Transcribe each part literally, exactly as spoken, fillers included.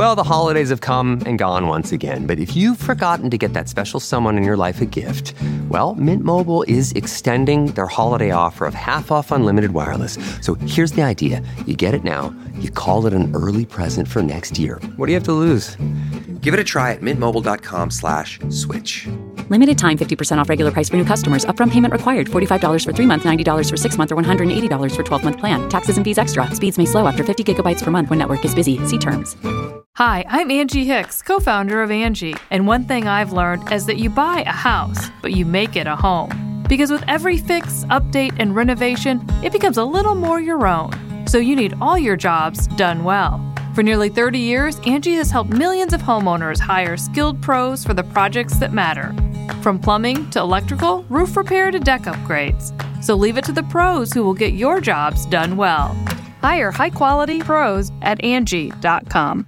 Well, the holidays have come and gone once again, but if you've forgotten to get that special someone in your life a gift, well, Mint Mobile is extending their holiday offer of half off unlimited wireless. So here's the idea. You get it now, you call it an early present for next year. What do you have to lose? Give it a try at mintmobile.com slash switch. Limited time, fifty percent off regular price for new customers. Upfront payment required. forty-five dollars for three months, ninety dollars for six months, or one hundred eighty dollars for twelve-month plan. Taxes and fees extra. Speeds may slow after fifty gigabytes per month when network is busy. See terms. Hi, I'm Angie Hicks, co-founder of Angie. And one thing I've learned is that you buy a house, but you make it a home. Because with every fix, update, and renovation, it becomes a little more your own. So you need all your jobs done well. For nearly thirty years, Angie has helped millions of homeowners hire skilled pros for the projects that matter. From plumbing to electrical, roof repair to deck upgrades. So leave it to the pros who will get your jobs done well. Hire high-quality pros at Angie dot com.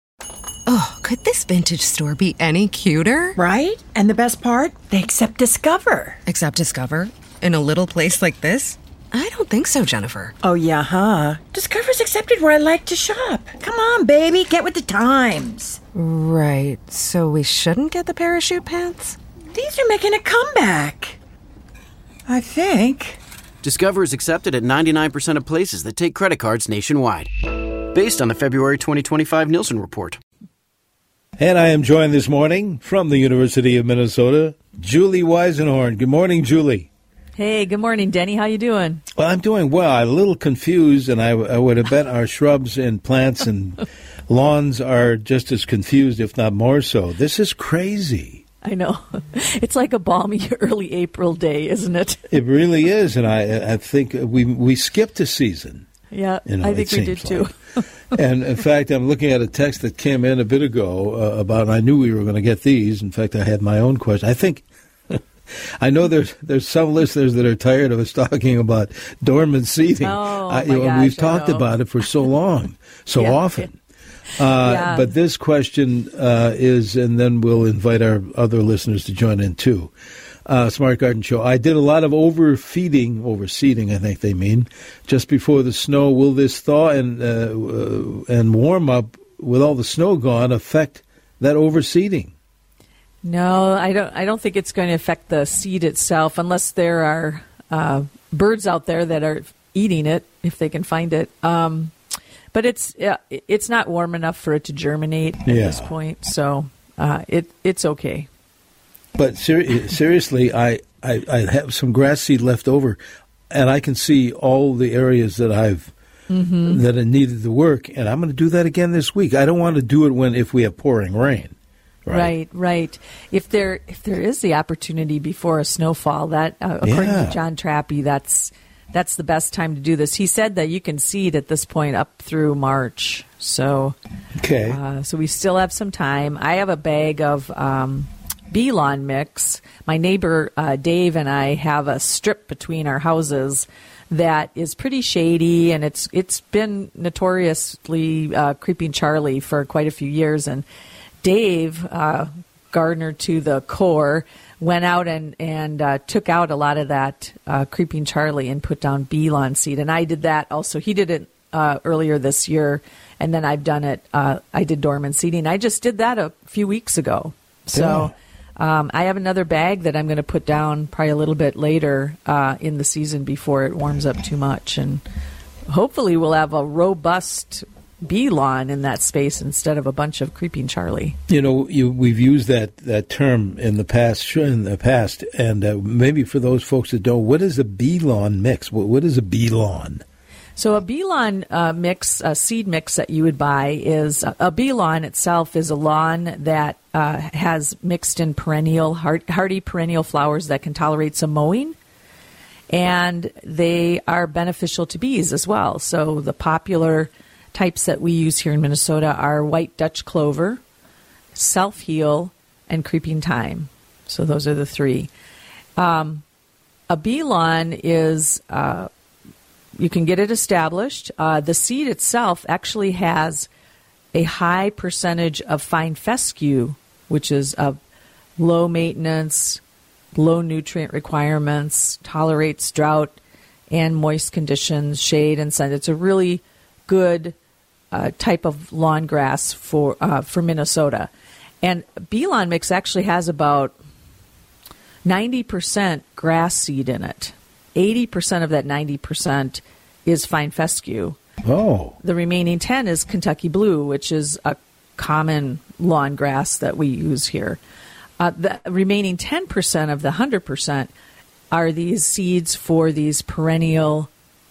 Oh, could this vintage store be any cuter? Right? And the best part? They accept Discover. Accept Discover? In a little place like this? I don't think so, Jennifer. Oh, yeah, huh? Discover's accepted where I like to shop. Come on, baby, get with the times. Right, so we shouldn't get the parachute pants? These are making a comeback. I think. Discover is accepted at ninety-nine percent of places that take credit cards nationwide. Based on the February twenty twenty-five Nielsen report. And I am joined this morning from the University of Minnesota, Julie Weisenhorn. Good morning, Julie. Hey, good morning, Denny. How you doing? Well, I'm doing well. I'm a little confused, and I, I would have bet our shrubs and plants and lawns are just as confused, if not more so. This is crazy. I know. It's like a balmy early April day, isn't it? It really is, and I I think we we skipped a season. Yeah, you know, I think we did like. too. And, in fact, I'm looking at a text that came in a bit ago uh, about, and I knew we were going to get these. In fact, I had my own question. I think, I know there's there's some listeners that are tired of us talking about dormant seating. Oh, I, my you know, gosh, we've I talked know. about it for so long, so Yeah. often. Uh, Yeah. But this question uh, is, and then we'll invite our other listeners to join in too. Uh, Smart Garden Show. I did a lot of overfeeding, overseeding, I think they mean, just before the snow. Will this thaw and uh, uh, and warm up with all the snow gone affect that overseeding? No, I don't. I don't think it's going to affect the seed itself, unless there are uh, birds out there that are eating it if they can find it. Um, but it's uh, it's not warm enough for it to germinate at Yeah. this point, so uh, it it's okay. But ser- seriously, I, I, I have some grass seed left over, and I can see all the areas that I've Mm-hmm. that it needed to work, and I'm going to do that again this week. I don't want to do it when if we have pouring rain. Right, Right, right. If there if there is the opportunity before a snowfall, that uh, according Yeah. to John Trappy, that's that's the best time to do this. He said that you can seed at this point up through March. So, Okay. uh, so we still have some time. I have a bag of um, bee lawn mix. My neighbor uh, Dave and I have a strip between our houses that is pretty shady, and it's it's been notoriously uh, Creeping Charlie for quite a few years. And Dave, uh, gardener to the core, went out and and uh, took out a lot of that uh, Creeping Charlie and put down bee lawn seed. And I did that also. He did it uh, earlier this year, and then I've done it. Uh, I did dormant seeding. I just did that a few weeks ago. So. Um, I have another bag that I'm going to put down probably a little bit later uh, in the season before it warms up too much. And hopefully we'll have a robust bee lawn in that space instead of a bunch of Creeping Charlie. You know, you, we've used that, that term in the past, sure, in the past, and uh, maybe for those folks that don't, what is a bee lawn mix? What, what is a bee lawn? So a bee lawn uh, mix, a seed mix that you would buy is a, a bee lawn itself is a lawn that uh, has mixed in perennial, hard, hardy perennial flowers that can tolerate some mowing, and they are beneficial to bees as well. So the popular types that we use here in Minnesota are white Dutch clover, self-heal, and creeping thyme. So those are the three. Um, a bee lawn is... Uh, You can get it established. Uh, the seed itself actually has a high percentage of fine fescue, which is of low maintenance, low nutrient requirements, tolerates drought and moist conditions, shade and sun. It's a really good uh, type of lawn grass for uh, for Minnesota. And bee lawn mix actually has about ninety percent grass seed in it. eighty percent of that ninety percent is fine fescue. Oh. The remaining ten is Kentucky blue, which is a common lawn grass that we use here. Uh, the remaining ten percent of the one hundred percent are these seeds for these perennial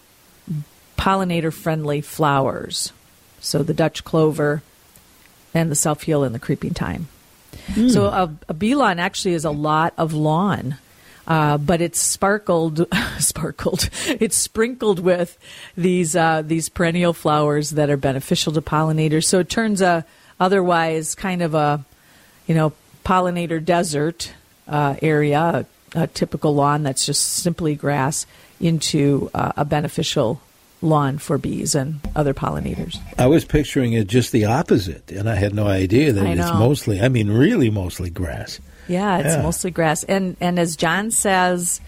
pollinator-friendly flowers. So the Dutch clover and the self-heal and the creeping thyme. Mm. So a, a bee lawn actually is a lot of lawn. Uh, but it's sparkled, sparkled. It's sprinkled with these uh, these perennial flowers that are beneficial to pollinators. So it turns a otherwise kind of a, you know, pollinator desert uh, area, a, a typical lawn that's just simply grass, into uh, a beneficial lawn for bees and other pollinators. I was picturing it just the opposite, and I had no idea that I it's know. mostly, I mean, really mostly grass. Yeah, it's Yeah. mostly grass. And and as John says,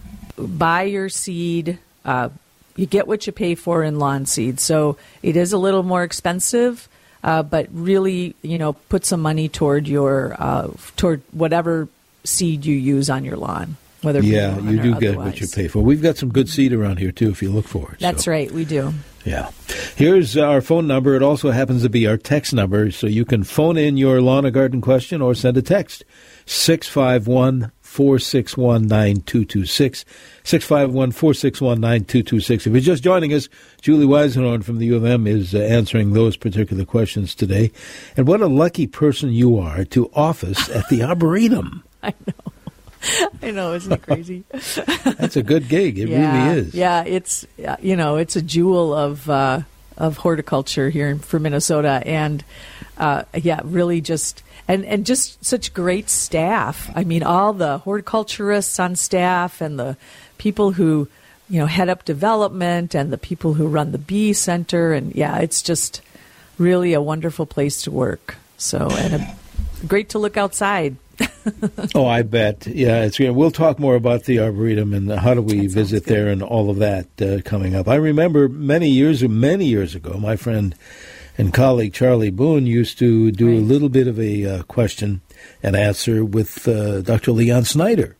buy your seed. Uh, you get what you pay for in lawn seed. So it is a little more expensive, uh, but really, you know, put some money toward your uh, toward whatever seed you use on your lawn. Whether it be Yeah, lawn you or do get what you otherwise. pay for. We've got some good seed around here, too, if you look for it. That's so. right, we do. Yeah. Here's our phone number. It also happens to be our text number, so you can phone in your lawn or garden question or send a text. six five one, four six one, nine two two six. six five one, four six one, nine two two six. If you're just joining us, Julie Weisenhorn from the U of M is uh, answering those particular questions today. And what a lucky person you are to office at the Arboretum. I know. I know, isn't it crazy? That's a good gig. It yeah, really is. Yeah, it's uh, you know, it's a jewel of uh, of horticulture here in, for Minnesota, and uh, yeah, really just and and just such great staff. I mean, all the horticulturists on staff and the people who you know head up development and the people who run the bee center, and yeah, it's just really a wonderful place to work. So and a, great to look outside. Oh, I bet. Yeah, it's. We'll talk more about the Arboretum and how do we visit there and all of that uh, coming up. I remember many years, many years ago, my friend and colleague Charlie Boone used to do Right. a little bit of a uh, question and answer with uh, Doctor Leon Snyder.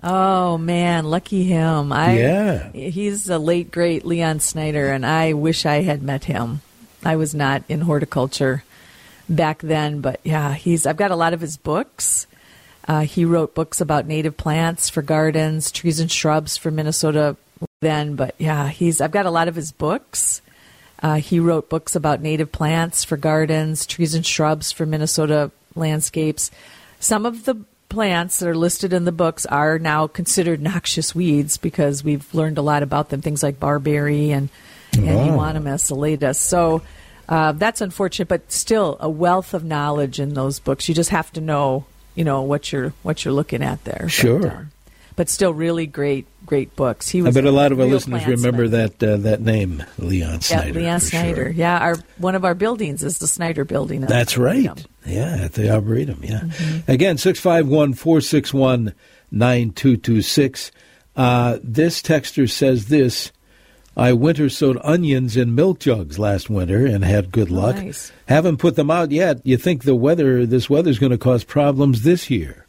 Oh man, lucky him! I Yeah. he's the late great Leon Snyder, and I wish I had met him. I was not in horticulture back then, but yeah, he's. I've got a lot of his books. Uh, he wrote books about native plants for gardens, trees and shrubs for Minnesota then. But yeah, he's. I've got a lot of his books. Uh, he wrote books about native plants for gardens, trees and shrubs for Minnesota landscapes. Some of the plants that are listed in the books are now considered noxious weeds because we've learned a lot about them. Things like barberry and, and Oh. Euonymus elatus. So uh, that's unfortunate, but still a wealth of knowledge in those books. You just have to know. You know what you're what you're looking at there. Sure. But, uh, but still, really great, great books. He I was bet a lot of our real listeners plantsman. remember that uh, that name, Leon Snyder. Yeah, Leon for Snyder. sure. Yeah, our one of our buildings is the Snyder Building. at That's the right. Arboretum. Yeah, at the Arboretum, yeah. Again, six five one, four six one, nine two two six. Uh, this texter says this, I winter sowed onions in milk jugs last winter and had good luck. Nice. Haven't put them out yet. You think the weather, this weather's going to cause problems this year?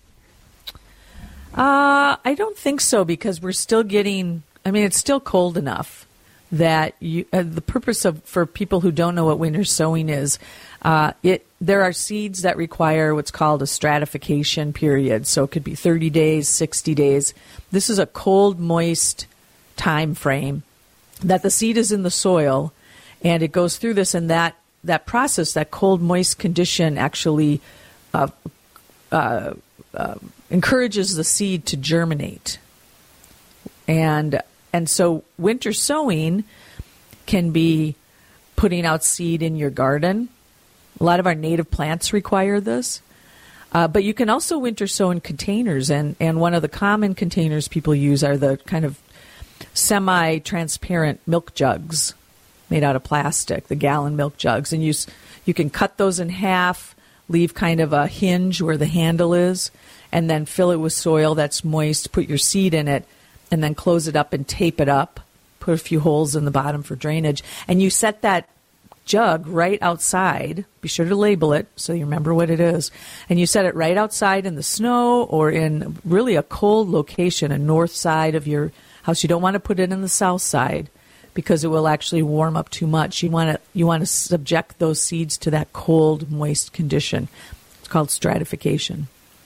Uh, I don't think so because we're still getting. I mean, it's still cold enough that you. Uh, the purpose of for people who don't know what winter sowing is, uh, it there are seeds that require what's called a stratification period. So it could be thirty days, sixty days. This is a cold, moist time frame that the seed is in the soil, and it goes through this and that that process. That cold, moist condition actually. Uh, uh, uh, encourages the seed to germinate. And and so winter sowing can be putting out seed in your garden. A lot of our native plants require this. Uh, but you can also winter sow in containers. And, and one of the common containers people use are the kind of semi-transparent milk jugs made out of plastic, the gallon milk jugs. And you, you can cut those in half, leave kind of a hinge where the handle is, and then fill it with soil that's moist, put your seed in it, and then close it up and tape it up, put a few holes in the bottom for drainage. And you set that jug right outside. Be sure to label it so you remember what it is. And you set it right outside in the snow or in really a cold location, a north side of your house. You don't want to put it in the south side because it will actually warm up too much. You want to you want to subject those seeds to that cold, moist condition. It's called stratification.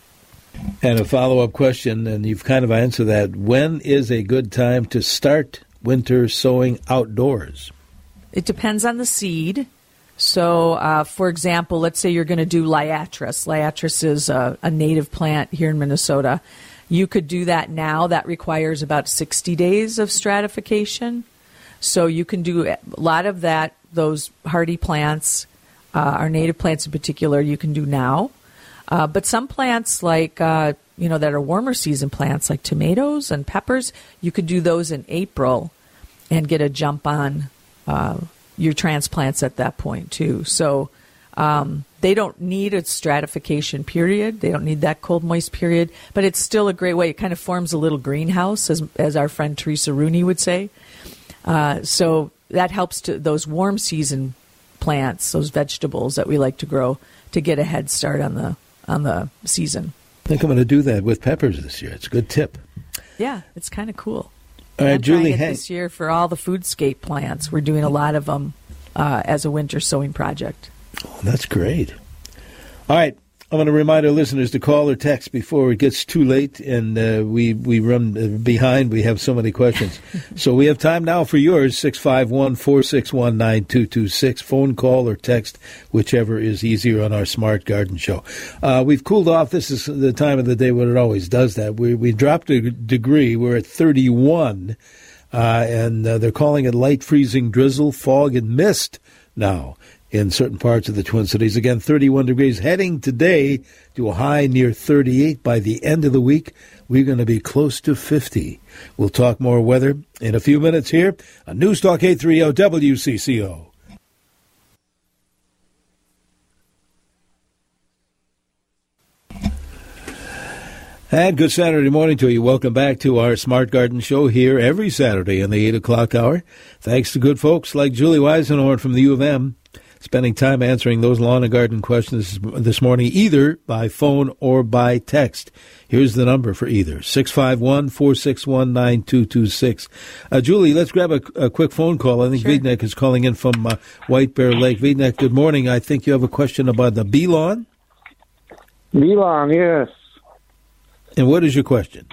And a follow-up question, and you've kind of answered that. When is a good time to start winter sowing outdoors? It depends on the seed. So, uh, for example, let's say you're going to do liatris. Liatris is a, a native plant here in Minnesota. You could do that now. That requires about sixty days of stratification. So you can do a lot of that, those hardy plants, uh, our native plants in particular, you can do now. Uh, but some plants like, uh, you know, that are warmer season plants like tomatoes and peppers, you could do those in April and get a jump on uh, your transplants at that point too. So um, they don't need a stratification period. They don't need that cold, moist period, but it's still a great way. It kind of forms a little greenhouse, as, as our friend Teresa Rooney would say. Uh, so that helps to those warm season plants, those vegetables that we like to grow, to get a head start on the on the season. I think I'm going to do that with peppers this year. It's a good tip. Yeah, it's kind of cool. All right, I'm Julie. trying it Hank. this year for all the foodscape plants. We're doing a lot of them uh, as a winter sowing project. Oh, that's great. All right. I'm going to remind our listeners to call or text before it gets too late and uh, we, we run behind. We have so many questions. So we have time now for yours, six five one, four six one, nine two two six. Phone call or text, whichever is easier on our Smart Garden Show. Uh, we've cooled off. This is the time of the day when it always does that. We, we dropped a degree. We're at thirty-one, uh, and uh, they're calling it light freezing drizzle, fog, and mist now in certain parts of the Twin Cities. Again, thirty-one degrees, heading today to a high near thirty-eight. By the end of the week, we're going to be close to fifty. We'll talk more weather in a few minutes here on News Talk eight thirty W C C O. And good Saturday morning to you. Welcome back to our Smart Garden Show here every Saturday in the eight o'clock hour. Thanks to good folks like Julie Weisenhorn from the U of M, spending time answering those lawn and garden questions this morning, either by phone or by text. Here's the number for either, six five one, four six one, nine two two six. Uh, Julie, let's grab a, a quick phone call. I think sure. Vidnek is calling in from uh, White Bear Lake. Vidnek, good morning. I think you have a question about the bee lawn? Bee lawn, yes. And what is your question?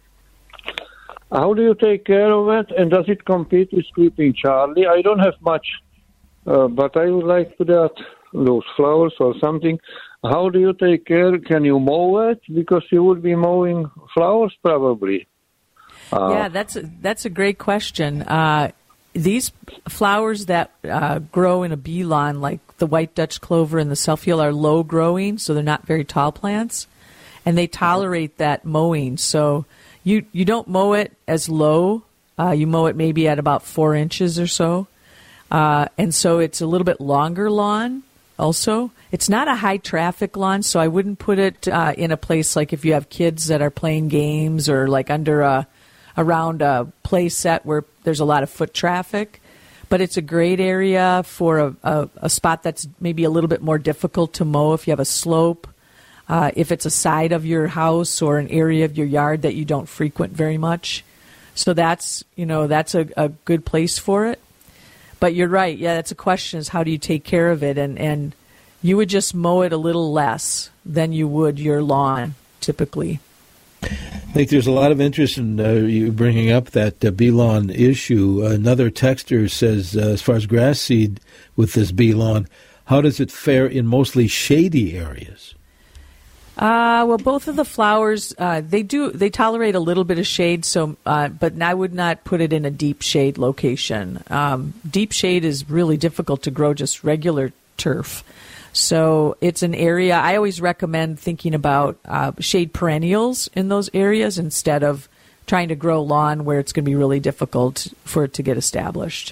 How do you take care of it, and does it compete with Creeping Charlie? I don't have much. Uh, but I would like to that, those flowers or something. How do you take care? Can you mow it? Because you would be mowing flowers probably. Uh, yeah, that's a, that's a great question. Uh, these flowers that uh, grow in a bee lawn, like the white Dutch clover and the self-heal, are low growing, so they're not very tall plants, and they tolerate that mowing. So you you don't mow it as low. Uh, you mow it maybe at about four inches or so. Uh, and so it's a little bit longer lawn also. It's not a high-traffic lawn, so I wouldn't put it uh, in a place like if you have kids that are playing games or like under a, around a play set where there's a lot of foot traffic. But it's a great area for a, a, a spot that's maybe a little bit more difficult to mow if you have a slope, uh, if it's a side of your house or an area of your yard that you don't frequent very much. So that's, you know, that's a, a good place for it. But you're right. Yeah, that's a question, is how do you take care of it? And and you would just mow it a little less than you would your lawn, typically. I think there's a lot of interest in uh, you bringing up that uh, bee lawn issue. Another texter says, uh, as far as grass seed with this bee lawn, how does it fare in mostly shady areas? Uh, well, both of the flowers, uh, they do, they tolerate a little bit of shade, so, uh, but I would not put it in a deep shade location. Um, deep shade is really difficult to grow just regular turf. So it's an area, I always recommend thinking about uh, shade perennials in those areas instead of trying to grow lawn where it's going to be really difficult for it to get established.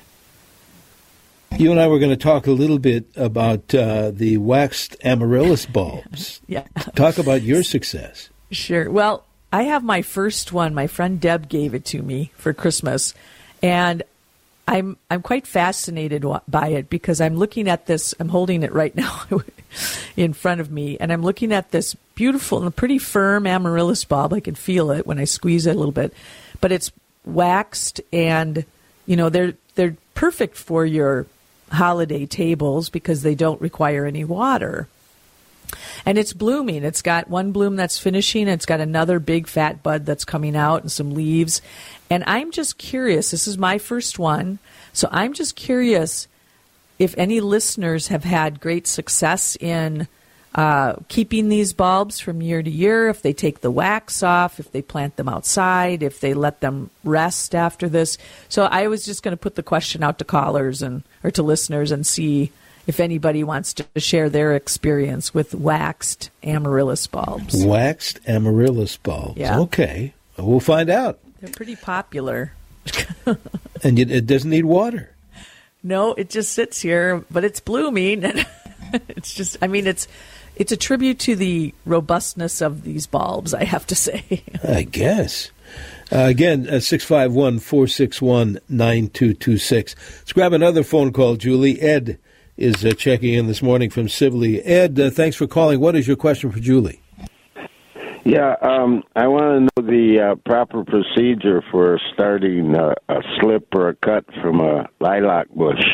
You and I were going to talk a little bit about uh, the waxed amaryllis bulbs. Yeah. Talk about your success. Sure. Well, I have my first one. My friend Deb gave it to me for Christmas. And I'm I'm quite fascinated by it because I'm looking at this. I'm holding it right now in front of me, and I'm looking at this beautiful and pretty firm amaryllis bulb. I can feel it when I squeeze it a little bit, but it's waxed, and you know they're they're perfect for your holiday tables because they don't require any water. And it's blooming. It's got one bloom that's finishing. It's got another big fat bud that's coming out and some leaves. And I'm just curious. This is my first one. So I'm just curious if any listeners have had great success in uh, keeping these bulbs from year to year, if they take the wax off, if they plant them outside, if they let them rest after this. So I was just going to put the question out to callers and or to listeners and see if anybody wants to share their experience with waxed amaryllis bulbs. Waxed amaryllis bulbs. Yeah. Okay. We'll find out. They're pretty popular. And it doesn't need water. No, it just sits here, but it's blooming. And it's just, I mean, it's it's a tribute to the robustness of these bulbs, I have to say. I guess. Uh, again, uh, six five one, four six one, nine two two six. Let's grab another phone call, Julie. Ed is uh, checking in this morning from Sibley. Ed, uh, thanks for calling. What is your question for Julie? Yeah, um, I want to know the uh, proper procedure for starting a, a slip or a cut from a lilac bush.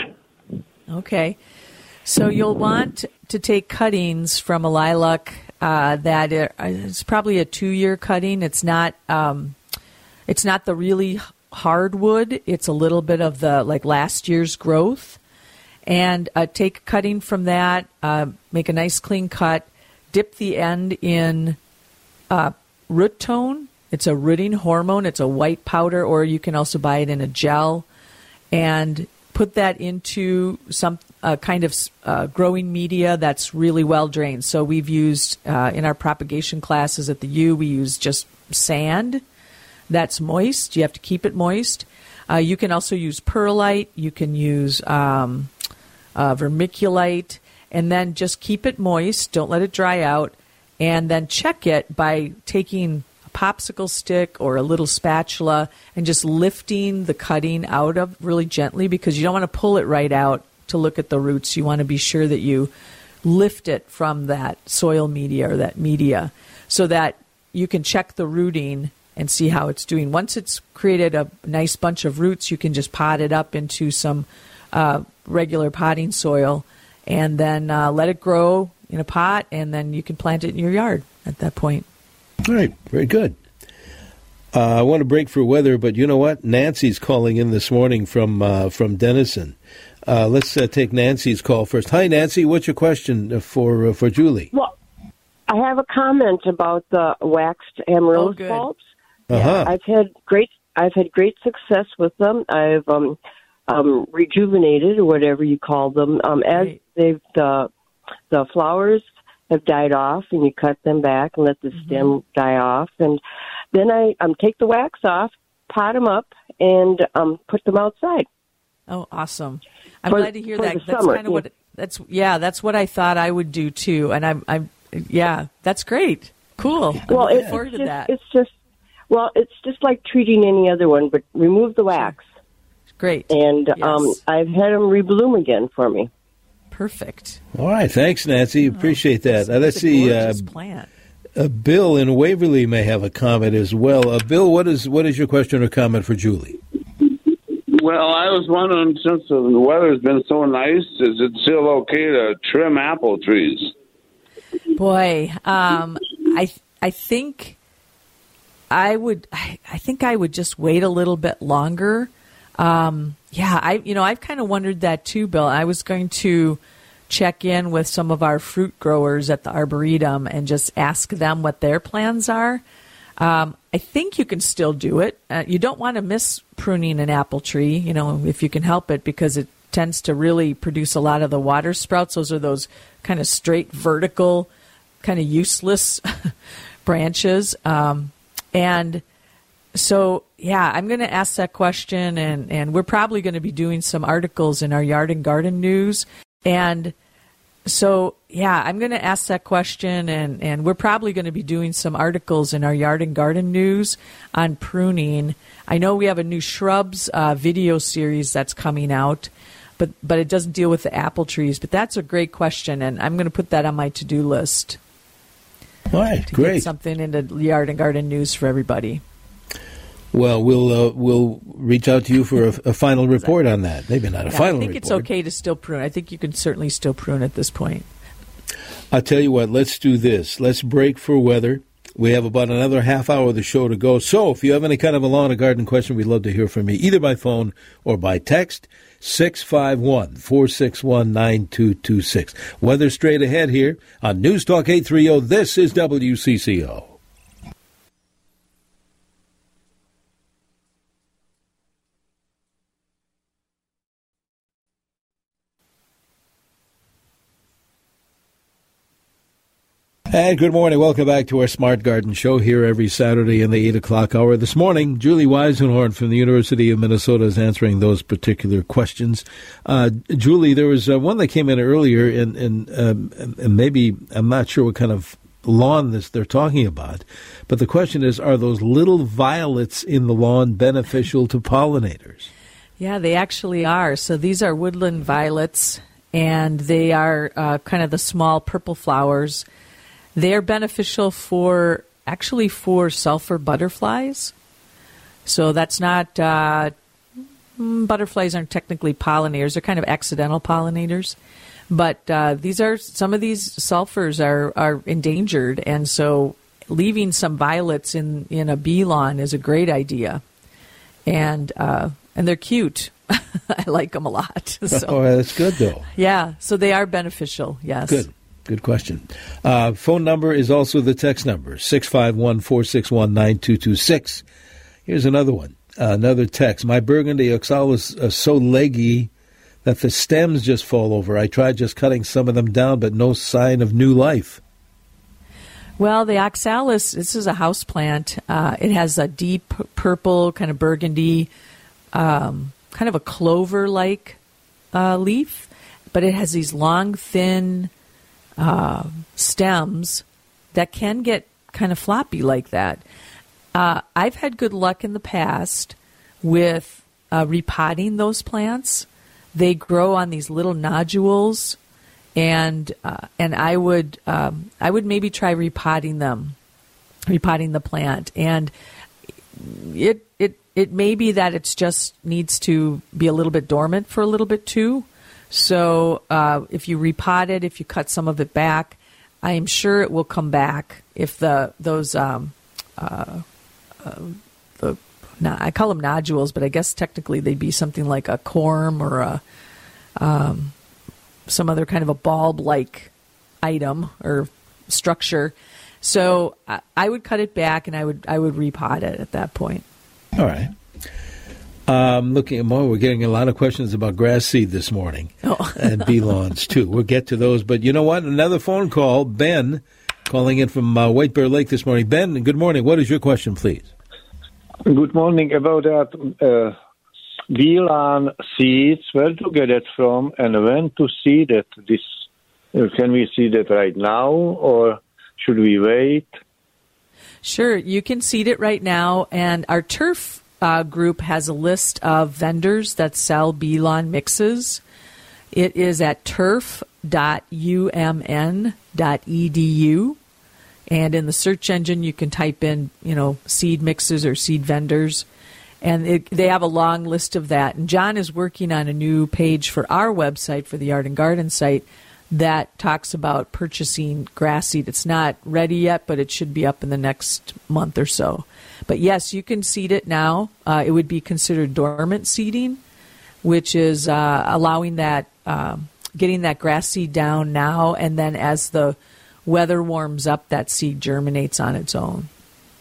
Okay. So you'll want to take cuttings from a lilac uh, that is probably a two-year cutting. It's not um, it's not the really hardwood. It's a little bit of the like last year's growth. And uh, take a cutting from that, uh, make a nice clean cut, dip the end in uh, root tone. It's a rooting hormone. It's a white powder, or you can also buy it in a gel. And put that into some uh, kind of uh, growing media that's really well drained. So we've used, uh, in our propagation classes at the U, we use just sand that's moist. You have to keep it moist. Uh, you can also use perlite. You can use um, uh, vermiculite, and then just keep it moist. Don't let it dry out. And then check it by taking a popsicle stick or a little spatula and just lifting the cutting out of really gently, because you don't want to pull it right out to look at the roots. You want to be sure that you lift it from that soil media or that media so that you can check the rooting and see how it's doing. Once it's created a nice bunch of roots, you can just pot it up into some uh, regular potting soil and then uh, let it grow in a pot, and then you can plant it in your yard at that point. All right, very good. Uh, I want to break for weather, but you know what? Nancy's calling in this morning from uh, from Denison. Uh, let's uh, take Nancy's call first. Hi, Nancy. What's your question for uh, for Julie? Well, I have a comment about the waxed amaryllis oh, bulbs. Uh-huh. I've had great I've had great success with them. I've um, um, rejuvenated, or whatever you call them, um, as right. they've the the flowers have died off, and you cut them back and let the mm-hmm. stem die off, and then I um, take the wax off, pot them up, and um, put them outside. Oh, awesome! I'm for, glad to hear that. That's summer, kind of yeah. what that's yeah. That's what I thought I would do too, and I'm I'm yeah. That's great. Cool. I'm well, looking it's forward to just, that. It's just well, it's just like treating any other one, but remove the wax. Great. And yes. um, I've had them rebloom again for me. Perfect. All right, thanks, Nancy. Appreciate that. Oh, Uh, let's a see. Uh, gorgeous plant. uh, Bill in Waverly may have a comment as well. Uh, Bill, what is what is your question or comment for Julie? Well, I was wondering, since the weather's been so nice, is it still okay to trim apple trees? Boy, um, I I think I would I, I think I would just wait a little bit longer. Um, yeah, I you know I've kind of wondered that too, Bill. I was going to check in with some of our fruit growers at the Arboretum and just ask them what their plans are. Um, I think you can still do it. Uh, you don't want to miss pruning an apple tree, you know, if you can help it, because it tends to really produce a lot of the water sprouts. Those are those kind of straight, vertical, kind of useless branches. Um, and so, yeah, I'm going to ask that question, and, and we're probably going to be doing some articles in our Yard and Garden News. And So, yeah, I'm going to ask that question, and, and we're probably going to be doing some articles in our Yard and Garden News on pruning. I know we have a new shrubs uh, video series that's coming out, but, but it doesn't deal with the apple trees. But that's a great question, and I'm going to put that on my to-do list. All right, to great. Get something into Yard and Garden News for everybody. Well, we'll uh, we'll reach out to you for a, a final report on that. Maybe not a yeah, final report. I think report. It's okay to still prune. I think you can certainly still prune at this point. I'll tell you what, let's do this. Let's break for weather. We have about another half hour of the show to go. So if you have any kind of a lawn or garden question, we'd love to hear from you, either by phone or by text, six five one, four six one, nine two two six. Weather straight ahead here on News Talk eight thirty. This is W C C O. And good morning. Welcome back to our Smart Garden Show here every Saturday in the eight o'clock hour. This morning, Julie Weisenhorn from the University of Minnesota is answering those particular questions. Uh, Julie, there was uh, one that came in earlier, and, and, um, and maybe I'm not sure what kind of lawn this they're talking about, but the question is, are those little violets in the lawn beneficial to pollinators? Yeah, they actually are. So these are woodland violets, and they are uh, kind of the small purple flowers. They're beneficial for, actually for sulfur butterflies. So that's not, uh, butterflies aren't technically pollinators. They're kind of accidental pollinators. But uh, these are, some of these sulfurs are, are endangered. And so leaving some violets in, in a bee lawn is a great idea. And, uh, and they're cute. I like them a lot. So. Oh, that's good, though. Yeah, so they are beneficial, yes. Good. Good question. Uh, phone number is also the text number, six five one, four six one, nine two two six. Here's another one, uh, another text. My burgundy oxalis is so leggy that the stems just fall over. I tried just cutting some of them down, but no sign of new life. Well, the oxalis, this is a house plant. Uh, it has a deep purple, kind of burgundy, um, kind of a clover-like uh, leaf, but it has these long, thin Uh, stems that can get kind of floppy like that. Uh, I've had good luck in the past with uh, repotting those plants. They grow on these little nodules, and uh, and I would um, I would maybe try repotting them, repotting the plant, and it it it may be that it's just needs to be a little bit dormant for a little bit too. So uh, if you repot it, if you cut some of it back, I am sure it will come back. If the those um, uh, uh, the no, I call them nodules, but I guess technically they'd be something like a corm or a um, some other kind of a bulb-like item or structure. So I, I would cut it back, and I would I would repot it at that point. All right. Um, looking at more, we're getting a lot of questions about grass seed this morning, oh. and bee lawns too. We'll get to those, but you know what? Another phone call. Ben, calling in from uh, White Bear Lake this morning. Ben, good morning. What is your question, please? Good morning. About that uh, bee lawn seeds, where to get it from, and when to seed it? This uh, can we seed it right now, or should we wait? Sure, you can seed it right now, and our turf Uh, group has a list of vendors that sell bee lawn mixes. It is at turf dot u m n dot e d u, and in the search engine you can type in, you know, seed mixes or seed vendors, and it, they have a long list of that. And John is working on a new page for our website, for the Yard and Garden site, that talks about purchasing grass seed. It's not ready yet, but it should be up in the next month or so. But yes, you can seed it now. Uh, it would be considered dormant seeding, which is uh, allowing that, um, getting that grass seed down now, and then as the weather warms up, that seed germinates on its own.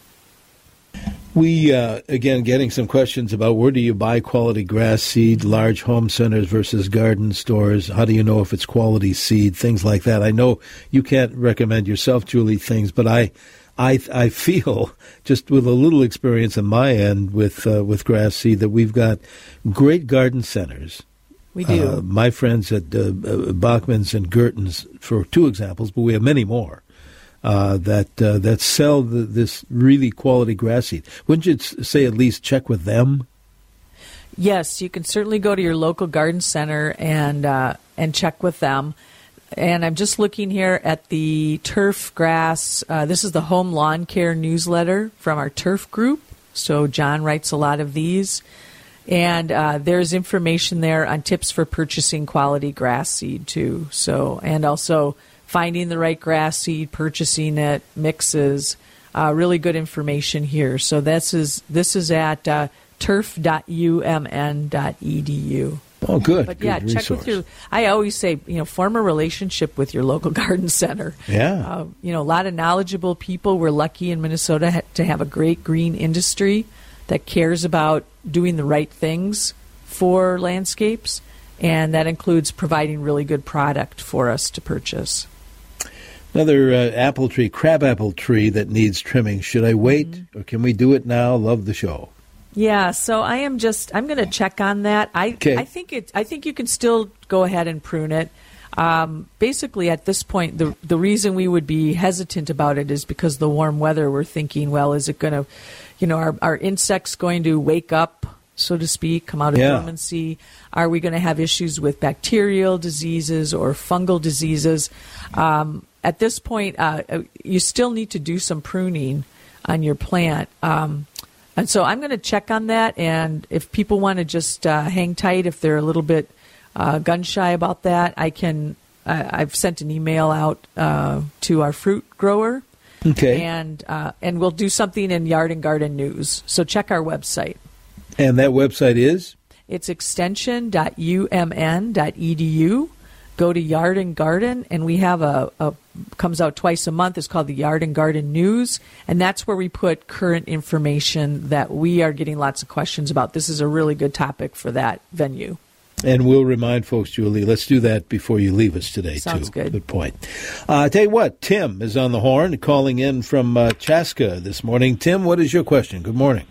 We, uh, again, getting some questions about where do you buy quality grass seed, large home centers versus garden stores. How do you know if it's quality seed, things like that. I know you can't recommend yourself, Julie, things, but I I, I feel, just with a little experience on my end with uh, with grass seed, that we've got great garden centers We do. Uh, my friends at uh, uh, Bachman's and Gerton's, for two examples, but we have many more, uh, that uh, that sell the, this really quality grass seed. Wouldn't you say at least check with them? Yes, you can certainly go to your local garden center and uh, and check with them. And I'm just looking here at the turf grass. Uh, this is the home lawn care newsletter from our turf group. So John writes a lot of these. And uh, there's information there on tips for purchasing quality grass seed, too. So, and also finding the right grass seed, purchasing it, mixes, uh, really good information here. So this is this is at uh, turf dot u m n dot e d u. Oh, good. But good yeah, resource. check with your. I always say, you know, form a relationship with your local garden center. Yeah. Uh, you know, a lot of knowledgeable people. We're lucky in Minnesota ha- to have a great green industry that cares about doing the right things for landscapes, and that includes providing really good product for us to purchase. Another uh, apple tree, crabapple tree that needs trimming. Should I wait, mm-hmm. or can we do it now? Love the show. Yeah, so I am just I'm going to check on that. I okay. I think it I think you can still go ahead and prune it. Um, basically, at this point, the the reason we would be hesitant about it is because the warm weather. We're thinking, well, is it going to, you know, are are insects going to wake up, so to speak, come out of yeah. dormancy? Are we going to have issues with bacterial diseases or fungal diseases? Um, at this point, uh, you still need to do some pruning on your plant. Um, And so I'm going to check on that, and if people want to just uh, hang tight, if they're a little bit uh, gun-shy about that, I can. Uh, I've sent an email out uh, to our fruit grower, okay, and uh, and we'll do something in Yard and Garden News. So check our website. And that website is? It's extension dot u m n dot e d u. Go to Yard and Garden, and we have a, a comes out twice a month. It's called the Yard and Garden News, and that's where we put current information that we are getting lots of questions about. This is a really good topic for that venue. And we'll remind folks, Julie, let's do that before you leave us today, Sounds too. good. Good point. Uh, I tell you what, Tim is on the horn, calling in from uh, Chaska this morning. Tim, what is your question? Good morning.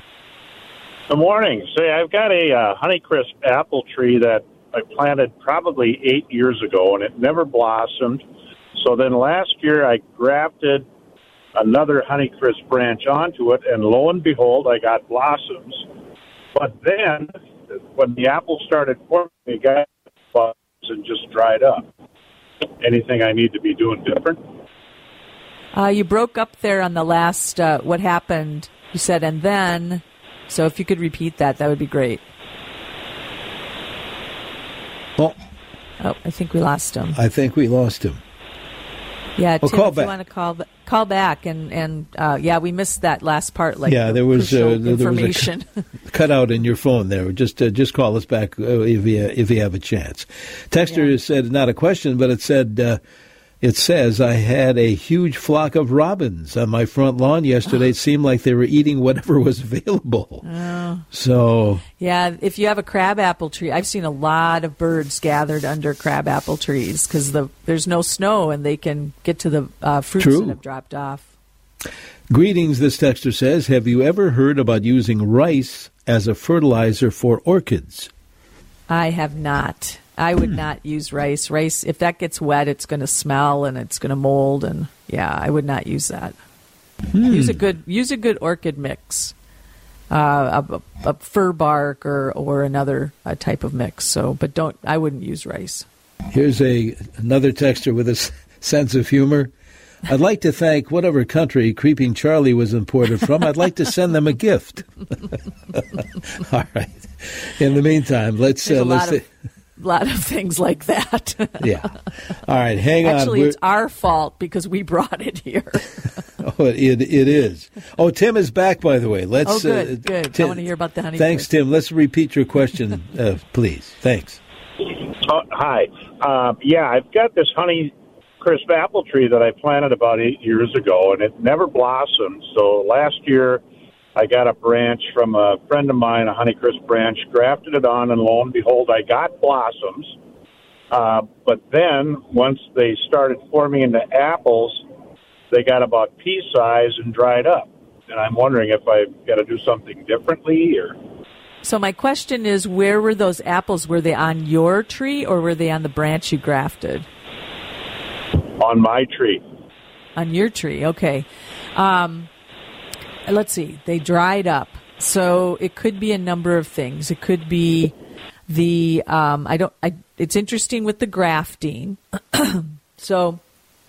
Good morning. Say, I've got a uh, Honeycrisp apple tree that I planted probably eight years ago, and it never blossomed. So then last year I grafted another Honeycrisp branch onto it, and lo and behold, I got blossoms. But then when the apples started forming, it got blossoms and just dried up. Anything I need to be doing different? Uh, you broke up there on the last, uh, what happened, you said, and then, so if you could repeat that, that would be great. Well, oh, I think we lost him. I think we lost him. Yeah, well, Tim, call if back. you want to call call back, and and uh, yeah, we missed that last part. Like yeah, the there was uh, there information. was a cut out in your phone there. Just uh, just call us back uh, if you if you have a chance. Texter Yeah. said not a question, but it said. Uh, It says, I had a huge flock of robins on my front lawn yesterday. It seemed like they were eating whatever was available. Oh. So, Yeah, if you have a crabapple tree, I've seen a lot of birds gathered under crabapple trees because the there's no snow and they can get to the uh, fruits True. that have dropped off. greetings, this texter says. Have you ever heard about using rice as a fertilizer for orchids? I have not. I would not use rice. Rice, if that gets wet, it's going to smell and it's going to mold. And yeah, I would not use that. Hmm. Use a good use a good orchid mix, uh, a, a fir bark or or another uh, type of mix. So, but don't. I wouldn't use rice. Here's a another texter with a s- sense of humor. I'd like to thank whatever country Creeping Charlie was imported from. I'd like to send them a gift. All right. In the meantime, let's There's uh, a let's. lot of, lot of things like that. Yeah. All right. Hang on. Actually, We're- it's our fault because we brought it here. Oh, it it is. Oh, Tim is back, by the way. Let's. Oh, good, uh, good. Tim, I want to hear about the honey. Thanks, Tim. Let's repeat your question, uh, please. Thanks. Oh, hi. Uh, yeah, I've got this Honeycrisp apple tree that I planted about eight years ago, and it never blossomed. So last year, I got a branch from a friend of mine, a Honeycrisp branch, grafted it on, and lo and behold, I got blossoms. Uh, but then, once they started forming into apples, they got about pea size and dried up. And I'm wondering if I've got to do something differently, or... So my question is, where were those apples? Were they on your tree or were they on the branch you grafted? On my tree. On your tree, okay. Um, let's see. They dried up. So it could be a number of things. It could be the, um, I don't, I, it's interesting with the grafting. So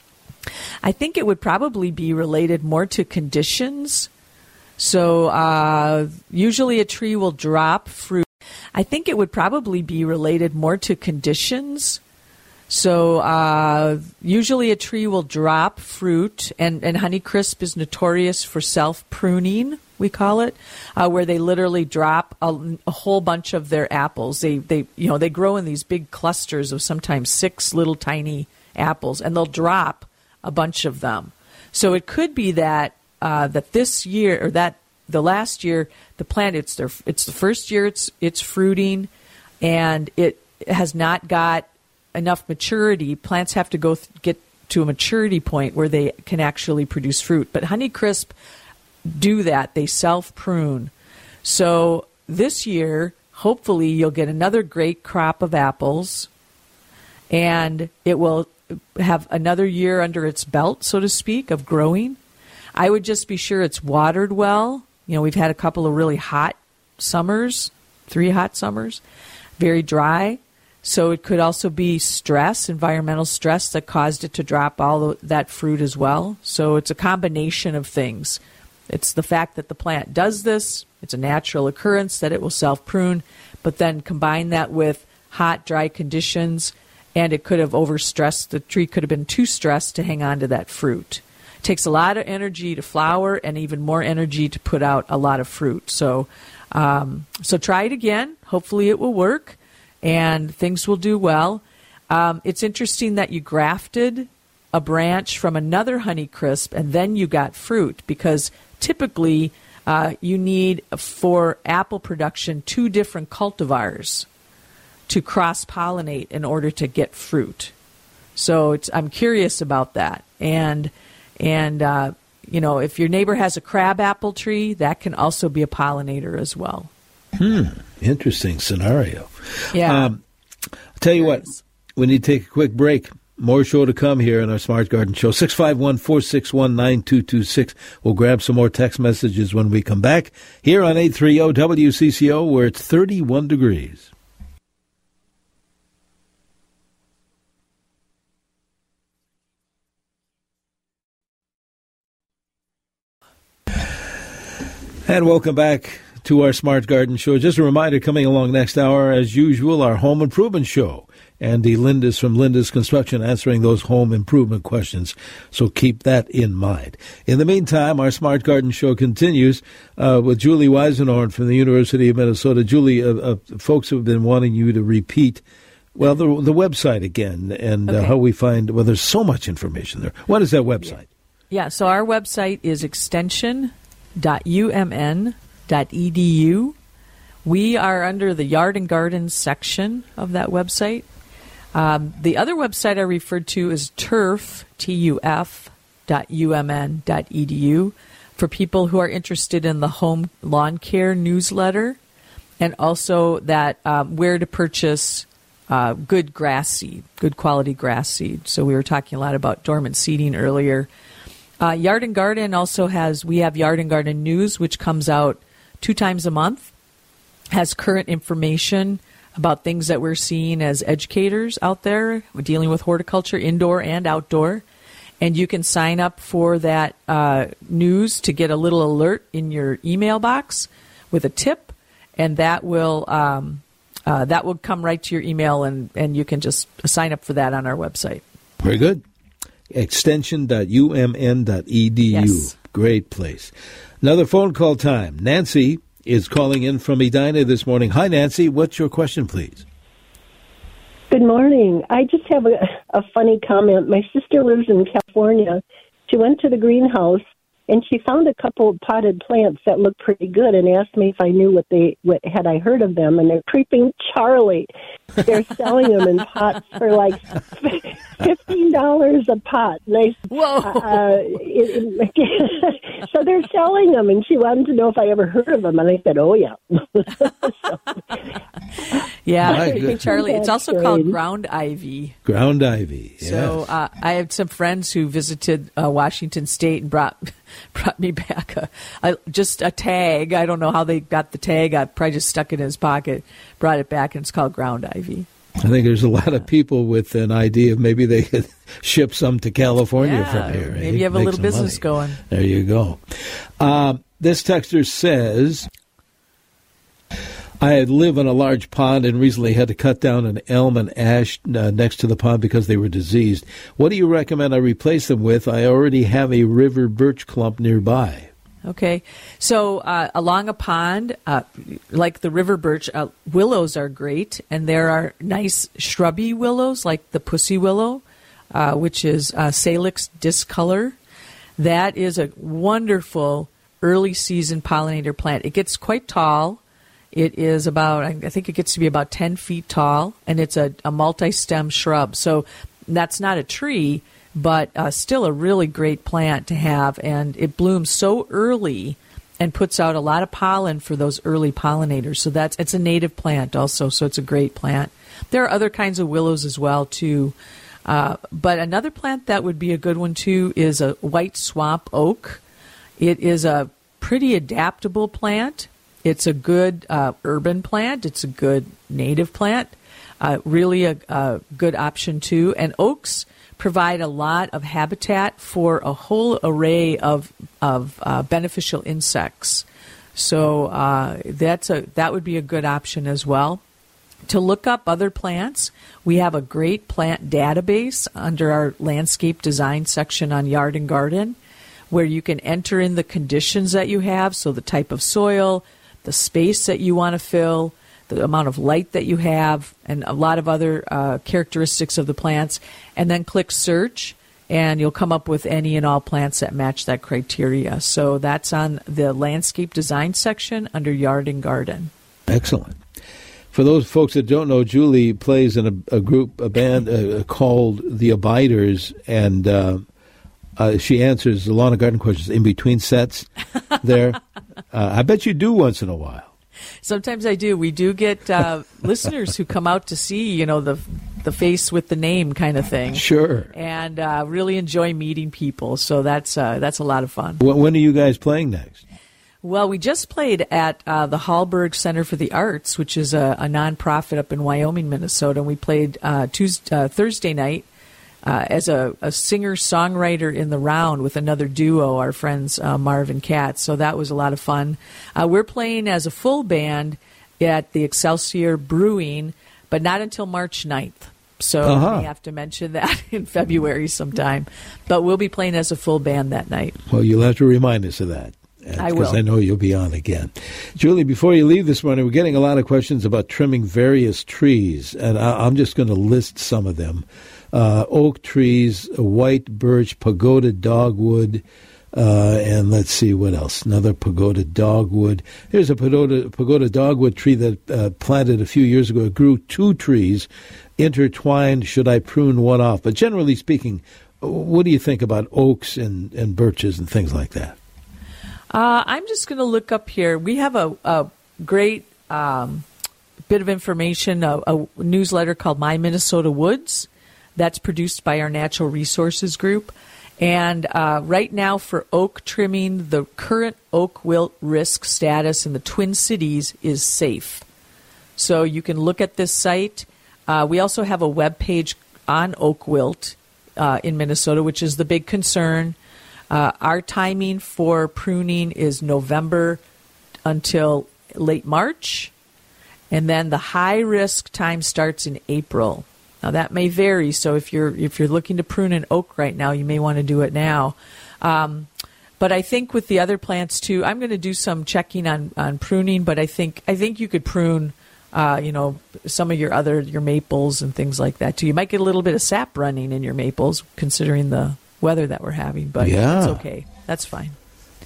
I think it would probably be related more to conditions. So uh, usually a tree will drop fruit. I think it would probably be related more to conditions. So uh, usually a tree will drop fruit, and, and Honeycrisp is notorious for self-pruning, we call it, uh, where they literally drop a, a whole bunch of their apples. They, they, you know, they grow in these big clusters of sometimes six little tiny apples, and they'll drop a bunch of them. So it could be that uh, that this year or that the last year the plant it's their it's the first year it's it's fruiting, and it has not got enough maturity. Plants have to go th- get to a maturity point where they can actually produce fruit. But Honeycrisp do that; they self prune. So this year, hopefully, you'll get another great crop of apples, and it will have another year under its belt, so to speak, of growing. I would just be sure it's watered well. You know, we've had a couple of really hot summers, three hot summers, very dry. So it could also be stress, environmental stress, that caused it to drop all that fruit as well. So it's a combination of things. It's the fact that the plant does this. It's a natural occurrence that it will self-prune, but then combine that with hot, dry conditions, and it could have overstressed. The tree could have been too stressed to hang on to that fruit. It takes a lot of energy to flower and even more energy to put out a lot of fruit. So, um, so try it again. Hopefully it will work, and things will do well. Um, it's interesting that you grafted a branch from another Honeycrisp and then you got fruit, because typically uh, you need, for apple production, two different cultivars to cross-pollinate in order to get fruit. So it's, I'm curious about that. And, and uh, you know, if your neighbor has a crab apple tree, that can also be a pollinator as well. Hmm. Interesting scenario. Yeah. Um, I'll tell you what, we need to take a quick break. More show to come here in our Smart Garden Show. six five one, four six one, nine two two six. We'll grab some more text messages when we come back here on eight thirty W C C O, where it's thirty-one degrees. And welcome back to our Smart Garden Show. Just a reminder, coming along next hour, as usual, our Home Improvement Show. Andy Lindis from Lindis Construction answering those home improvement questions. So keep that in mind. In the meantime, our Smart Garden Show continues uh, with Julie Weisenhorn from the University of Minnesota. Julie, uh, uh, folks have been wanting you to repeat, well, the, the website again, and Okay. uh, how we find, well, there's so much information there. What is that website? Yeah, so our website is extension dot u m n dot e d u. We are under the Yard and Gardens section of that website. Um, the other website I referred to is turf, T U F, dot U M N dot E D U, for people who are interested in the home lawn care newsletter, and also that um, where to purchase uh, good grass seed, good quality grass seed. So we were talking a lot about dormant seeding earlier. Uh, Yard and Garden also has, we have Yard and Garden News, which comes out two times a month, has current information about things that we're seeing as educators out there. We're dealing with horticulture, indoor and outdoor. And you can sign up for that uh, news to get a little alert in your email box with a tip, and that will um, uh, that will come right to your email, and, and you can just sign up for that on our website. Very good. extension dot u m n dot e d u. Yes. Great place. Another phone call time. Nancy is calling in from Edina this morning. Hi, Nancy. What's your question, please? Good morning. I just have a, a funny comment. My sister lives in California. She went to the greenhouse and she found a couple of potted plants that looked pretty good, and asked me if I knew what they what had I heard of them. And they're Creeping Charlie. They're selling them in pots for like fifteen dollars a pot. They, Whoa! Uh, it, it, so they're selling them, and she wanted to know if I ever heard of them, and I said, "Oh yeah." so, yeah, Creeping Charlie. It's also called ground ivy. Ground ivy. Yes. So uh, I have some friends who visited uh, Washington State and brought brought me back a, a just a tag. I don't know how they got the tag. I probably just stuck it in his pocket, brought it back, and it's called ground ivy. I think there's a lot of people with an idea of maybe they could ship some to California yeah, from here. Maybe you have Make a little business money. going. There you go. Um, this texter says, I live on a large pond and recently had to cut down an elm and ash uh, next to the pond because they were diseased. What do you recommend I replace them with? I already have a river birch clump nearby. Okay, so uh, along a pond, uh, like the river birch, uh, willows are great, and there are nice shrubby willows like the pussy willow, uh, which is uh, Salix discolor. That is a wonderful early season pollinator plant. It gets quite tall. It is about, I think it gets to be about ten feet tall, and it's a, a multi-stem shrub. So that's not a tree, but uh, still a really great plant to have, and it blooms so early and puts out a lot of pollen for those early pollinators. So that's it's a native plant also, so it's a great plant. There are other kinds of willows as well too, uh, but another plant that would be a good one too is a white swamp oak. It is a pretty adaptable plant. It's a good uh, urban plant. It's a good native plant. Uh, really a, a good option too. And oaks provide a lot of habitat for a whole array of of uh, beneficial insects. So uh, that's a that would be a good option as well. To look up other plants, we have a great plant database under our landscape design section on Yard and Garden, where you can enter in the conditions that you have, so the type of soil, the space that you want to fill, the amount of light that you have, and a lot of other uh, characteristics of the plants, and then click search, and you'll come up with any and all plants that match that criteria. So that's on the landscape design section under Yard and Garden. Excellent. For those folks that don't know, Julie plays in a, a group, a band uh, called The Abiders, and uh, uh, she answers the lawn and garden questions in between sets there. Uh, I bet you do once in a while. Sometimes I do. We do get uh, listeners who come out to see, you know, the the face with the name kind of thing. Sure. And uh, really enjoy meeting people. So that's uh, that's a lot of fun. When, when are you guys playing next? Well, we just played at uh, the Hallberg Center for the Arts, which is a, a nonprofit up in Wyoming, Minnesota. And we played uh, Tuesday, uh, Thursday night uh, as a, a singer-songwriter in the round with another duo, our friends uh, Marvin Katz. So that was a lot of fun. Uh, we're playing as a full band at the Excelsior Brewing, but not until March ninth. So uh-huh. we have to mention that in February sometime. But we'll be playing as a full band that night. Well, you'll have to remind us of that. I will. Because I know you'll be on again. Julie, before you leave this morning, we're getting a lot of questions about trimming various trees, and I, I'm just going to list some of them. Uh, oak trees, white birch, pagoda dogwood, uh, and let's see what else. Another pagoda dogwood. Here's a pagoda, pagoda dogwood tree that uh, planted a few years ago. It grew two trees intertwined. Should I prune one off? But generally speaking, what do you think about oaks and, and birches and things like that? Uh, I'm just going to look up here. We have a, a great um, bit of information, a, a newsletter called My Minnesota Woods that's produced by our Natural Resources Group. And uh, right now for oak trimming, the current oak wilt risk status in the Twin Cities is safe. So you can look at this site. Uh, we also have a web page on oak wilt uh, in Minnesota, which is the big concern. Uh, our timing for pruning is November until late March, and then the high risk time starts in April. Now that may vary, so if you're if you're looking to prune an oak right now, you may want to do it now. Um, but I think with the other plants too, I'm going to do some checking on, on pruning. But I think I think you could prune, uh, you know, some of your other your maples and things like that too. You might get a little bit of sap running in your maples, considering the weather that we're having, but yeah. it's okay. That's fine.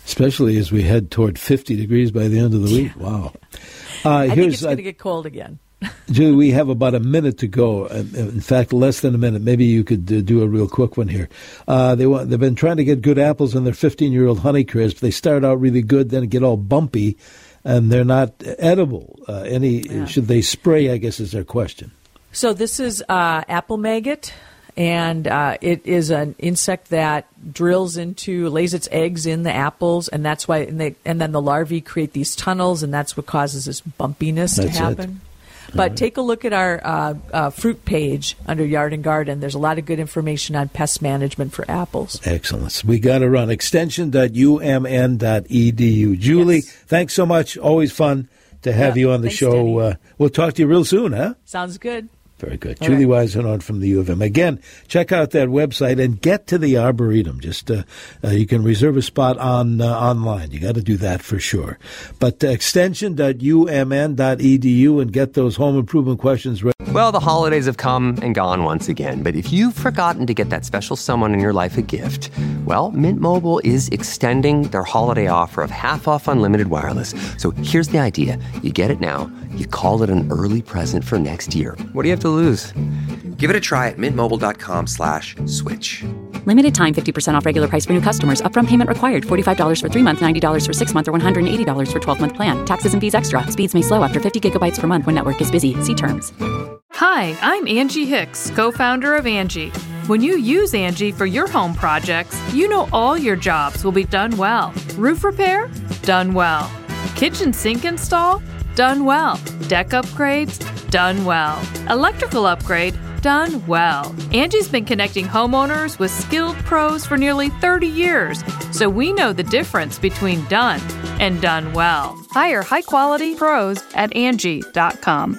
especially as we head toward fifty degrees by the end of the week. Wow. Uh, I here's, think it's going uh, to get cold again. Julie, we have about a minute to go. In fact, less than a minute. Maybe you could uh, do a real quick one here. Uh, they want, they've been trying to get good apples in their fifteen-year-old Honeycrisp. They start out really good, then get all bumpy, and they're not edible. Uh, any Yeah. Should they spray, I guess, is their question. So this is uh, apple maggot, and uh, it is an insect that drills into, lays its eggs in the apples, and that's why, and, they, and then the larvae create these tunnels, and that's what causes this bumpiness That's to happen. But right. take a look at our uh, uh, fruit page under Yard and Garden. There's a lot of good information on pest management for apples. Excellent. We got to run. Extension dot U M N dot E D U. Julie, Yes. thanks so much. Always fun to have Yeah, you on the thanks, show. Uh, we'll talk to you real soon, huh? Sounds good. Very good. All Julie right. Weisenhorn from the U of M. Again, check out that website and get to the Arboretum. Just uh, uh, you can reserve a spot on uh, online. You got to do that for sure. But uh, extension dot U M N dot E D U and get those home improvement questions ready. Well, the holidays have come and gone once again. But if you've forgotten to get that special someone in your life a gift, well, Mint Mobile is extending their holiday offer of half off unlimited wireless. So here's the idea. You get it now. You call it an early present for next year. What do you have to lose? Give it a try at mintmobile.com slash switch. Limited time fifty percent off regular price for new customers. Upfront payment required. forty-five dollars for three months, ninety dollars for six months, or one hundred eighty dollars for twelve-month plan. Taxes and fees extra. Speeds may slow after fifty gigabytes per month when network is busy. See terms. Hi, I'm Angie Hicks, co-founder of Angie. When you use Angie for your home projects, you know all your jobs will be done well. Roof repair? Done well. Kitchen sink install? Done well. Deck upgrades? Done well. Electrical upgrade? Done well. Angie's been connecting homeowners with skilled pros for nearly thirty years, so we know the difference between done and done well. Hire high-quality pros at Angie dot com.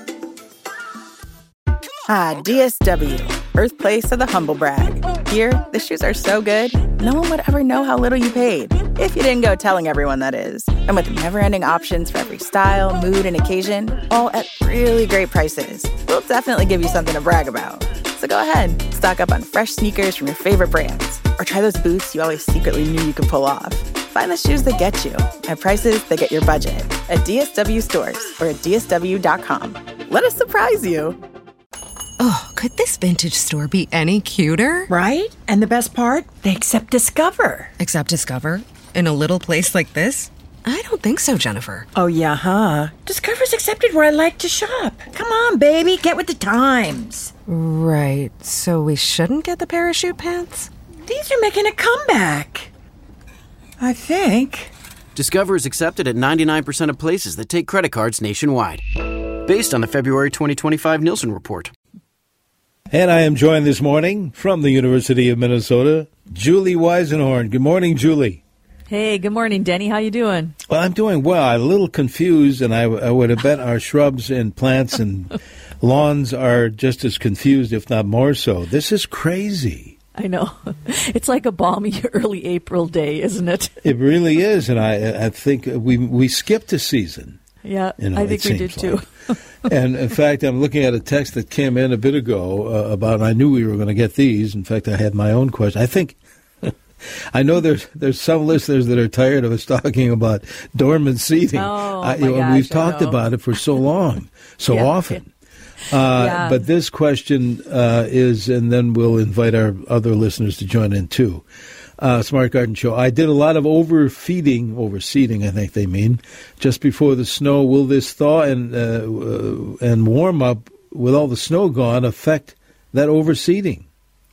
Ah, D S W, birthplace of the humble brag. Here, the shoes are so good, no one would ever know how little you paid. If you didn't go telling everyone, that is. And with never-ending options for every style, mood, and occasion, all at really great prices, we'll definitely give you something to brag about. So go ahead, stock up on fresh sneakers from your favorite brands, or try those boots you always secretly knew you could pull off. Find the shoes that get you at prices that get your budget at D S W stores or at D S W dot com. Let us surprise you. Oh, could this vintage store be any cuter? Right? And the best part? They accept Discover. Accept Discover? In a little place like this? I don't think so, Jennifer. Oh, yeah, huh? Discover's accepted where I like to shop. Come on, baby, get with the times. Right. So we shouldn't get the parachute pants? These are making a comeback. I think. Discover is accepted at ninety-nine percent of places that take credit cards nationwide. Based on the February twenty twenty-five Nielsen report. And I am joined this morning from the University of Minnesota, Julie Weisenhorn. Good morning, Julie. Hey, good morning, Denny. How you doing? Well, I'm doing well. I'm a little confused, and I, I would have bet our shrubs and plants and lawns are just as confused, if not more so. This is crazy. I know. It's like a balmy early April day, isn't it? It really is, and I I think we we skipped a season. Yeah, You know, I think it we did seems too. like. And in fact, I'm looking at a text that came in a bit ago uh, about, I knew we were going to get these. In fact, I had my own question. I think, I know there's there's some listeners that are tired of us talking about dormant seating. Oh, I, my you know, gosh, we've I talked know. about it for so long, so Yeah. often. Uh, Yeah. But this question uh, is, and then we'll invite our other listeners to join in too. Uh, Smart Garden Show. I did a lot of overfeeding, overseeding, I think they mean, just before the snow. Will this thaw and uh, uh, and warm up with all the snow gone affect that overseeding?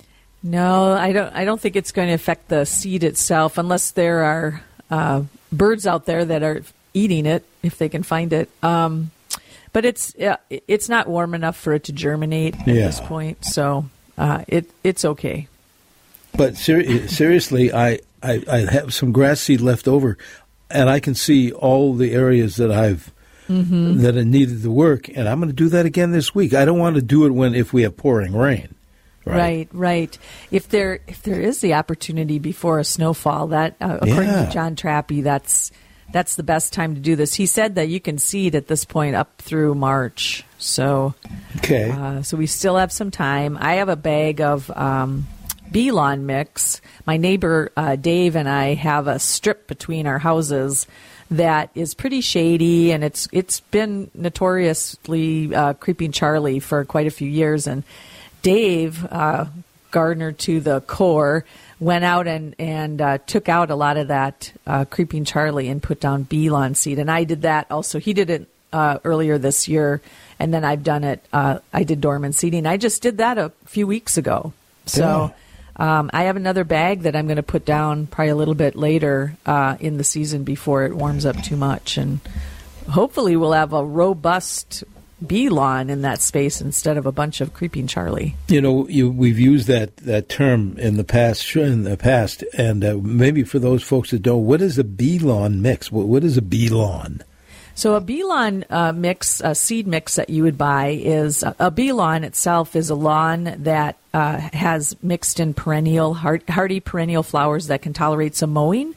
No, I don't. I don't think it's going to affect the seed itself, unless there are uh, birds out there that are eating it if they can find it. Um, but it's uh, it's not warm enough for it to germinate at Yeah. this point, so uh, it it's okay. But ser- seriously, I, I, I have some grass seed left over, and I can see all the areas that I've Mhm. that it needed the work, and I'm going to do that again this week. I don't want to do it when if we have pouring rain. Right, right. If there if there is the opportunity before a snowfall, that uh, according Yeah. to John Trappy, that's that's the best time to do this. He said that you can seed at this point up through March. So Okay. uh, so we still have some time. I have a bag of um, bee lawn mix. My neighbor uh, Dave and I have a strip between our houses that is pretty shady, and it's it's been notoriously uh, Creeping Charlie for quite a few years. And Dave, uh, gardener to the core, went out and, and uh, took out a lot of that uh, Creeping Charlie and put down bee lawn seed. And I did that also. He did it uh, earlier this year, and then I've done it. Uh, I did dormant seeding. I just did that a few weeks ago. So um, I have another bag that I'm going to put down probably a little bit later uh, in the season before it warms up too much. And hopefully we'll have a robust bee lawn in that space instead of a bunch of Creeping Charlie. You know, you, we've used that, that term in the past, in the past, and uh, maybe for those folks that don't, what is a bee lawn mix? What, what is a bee lawn? So a bee lawn uh, mix, a seed mix that you would buy is a, a bee lawn itself is a lawn that uh, has mixed in perennial, hard, hardy perennial flowers that can tolerate some mowing,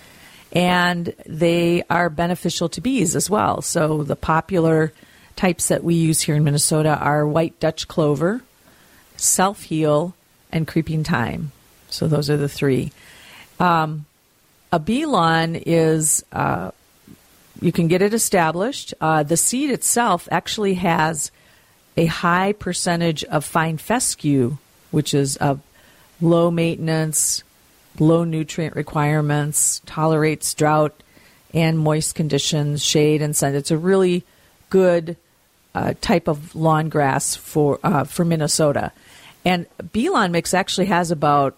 and they are beneficial to bees as well. So the popular types that we use here in Minnesota are white Dutch clover, self-heal, and creeping thyme. So those are the three. Um, a bee lawn is... Uh, You can get it established. Uh, the seed itself actually has a high percentage of fine fescue, which is of low maintenance, low nutrient requirements, tolerates drought and moist conditions, shade and sun. It's a really good uh, type of lawn grass for uh, for Minnesota. And bee lawn mix actually has about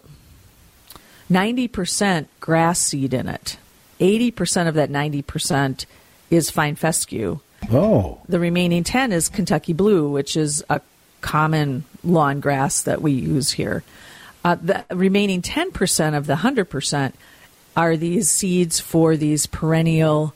ninety percent grass seed in it. eighty percent of that ninety percent is fine fescue. Oh. The remaining ten is Kentucky blue, which is a common lawn grass that we use here. Uh, the remaining ten percent of the one hundred percent are these seeds for these perennial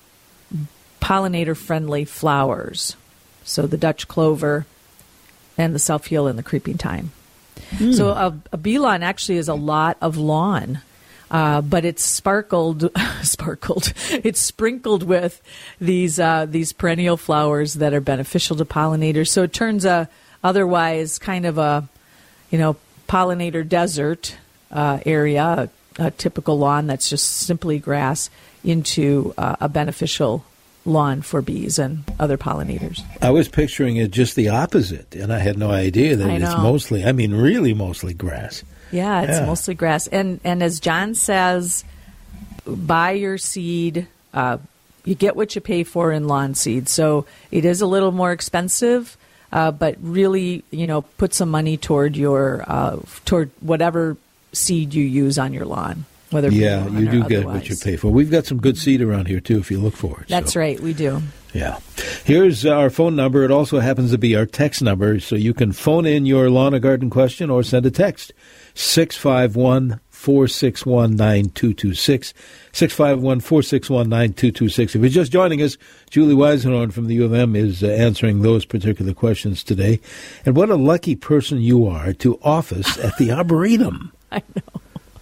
pollinator-friendly flowers. So the Dutch clover and the self-heal and the creeping thyme. Mm. So a, a bee lawn actually is a lot of lawn. Uh, but it's sparkled, sparkled. It's sprinkled with these uh, these perennial flowers that are beneficial to pollinators. So it turns a otherwise kind of a, you know, pollinator desert uh, area, a, a typical lawn that's just simply grass, into uh, a beneficial lawn for bees and other pollinators. I was picturing it just the opposite, and I had no idea that I it's know. mostly, I mean, really mostly grass. Yeah, it's Yeah. mostly grass. And and as John says, buy your seed. Uh, you get what you pay for in lawn seed. So it is a little more expensive, uh, but really, you know, put some money toward your uh, toward whatever seed you use on your lawn. Whether Yeah, lawn you or do get otherwise. what you pay for. We've got some good seed around here, too, if you look for it. That's so. right, we do. Yeah. Here's our phone number. It also happens to be our text number, so you can phone in your lawn or garden question or send a text. six five one, four six one, nine two two six. six five one, four six one, nine two two six. If you're just joining us, Julie Weisenhorn from the U of M is uh, answering those particular questions today. And what a lucky person you are to office at the Arboretum. I know.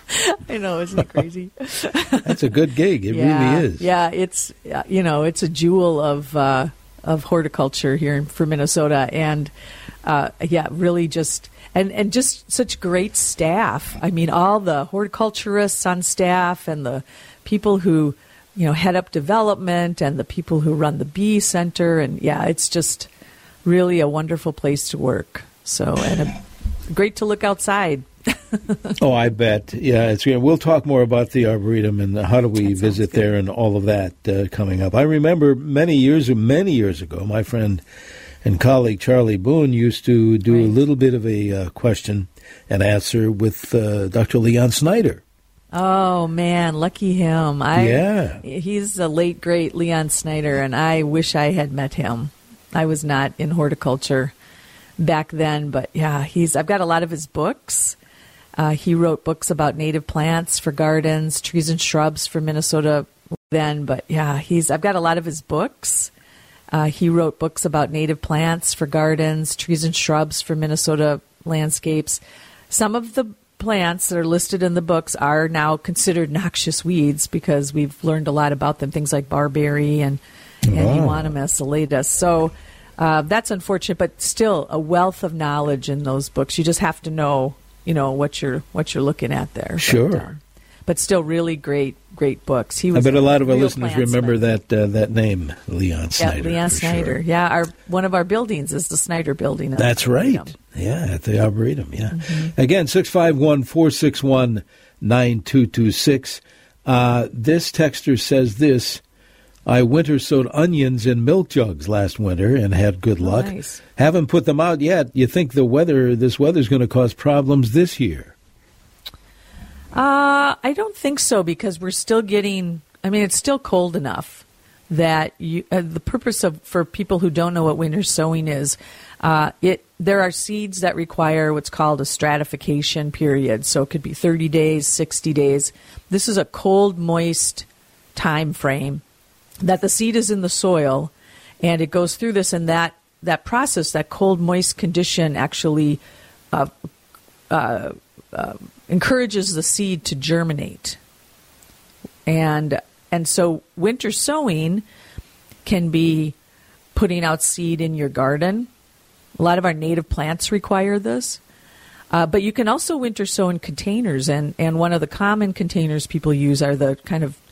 I know, isn't it crazy? That's a good gig. It yeah, really is. Yeah, it's uh, you know, it's a jewel of uh, of horticulture here in, for Minnesota, and uh, yeah, really just and and just such great staff. I mean, all the horticulturists on staff and the people who you know head up development and the people who run the bee center, and yeah, it's just really a wonderful place to work. So and a, great to look outside. Oh, I bet. Yeah, it's. We'll talk more about the Arboretum and how do we visit there and all of that uh, coming up. I remember many years, many years ago, my friend and colleague Charlie Boone used to do right. a little bit of a uh, question and answer with uh, Doctor Leon Snyder. Oh man, lucky him! I, yeah, he's the late great Leon Snyder, and I wish I had met him. I was not in horticulture back then, but yeah, he's. I've got a lot of his books. Uh, he wrote books about native plants for gardens, trees and shrubs for Minnesota then. But yeah, he's. I've got a lot of his books. Uh, he wrote books about native plants for gardens, trees and shrubs for Minnesota landscapes. Some of the plants that are listed in the books are now considered noxious weeds because we've learned a lot about them. Things like barberry and, and Wow. Euonymus elatus. So uh, that's unfortunate, but still a wealth of knowledge in those books. You just have to know you know, what you're what you're looking at there. Sure. But, um, but still really great, great books. He I was bet a lot of our real listeners remember that uh, that name, Leon Snyder. Yeah, Leon for Snyder. sure. Yeah, our one of our buildings is the Snyder Building. That's right. Yeah, at the Arboretum, yeah. Mm-hmm. Again, six five one, four six one, nine two two six. Uh, this texter says this: I winter sowed onions in milk jugs last winter and had good Oh, luck. nice. Haven't put them out yet. You think the weather, this weather's going to cause problems this year? Uh, I don't think so, because we're still getting, I mean, it's still cold enough that you, uh, the purpose of, for people who don't know what winter sowing is, uh, it, there are seeds that require what's called a stratification period. So it could be thirty days, sixty days. This is a cold, moist time frame that the seed is in the soil, and it goes through this, and that, that process, that cold, moist condition actually uh, uh, uh, encourages the seed to germinate. And and so winter sowing can be putting out seed in your garden. A lot of our native plants require this. Uh, but you can also winter sow in containers, and, and one of the common containers people use are the kind of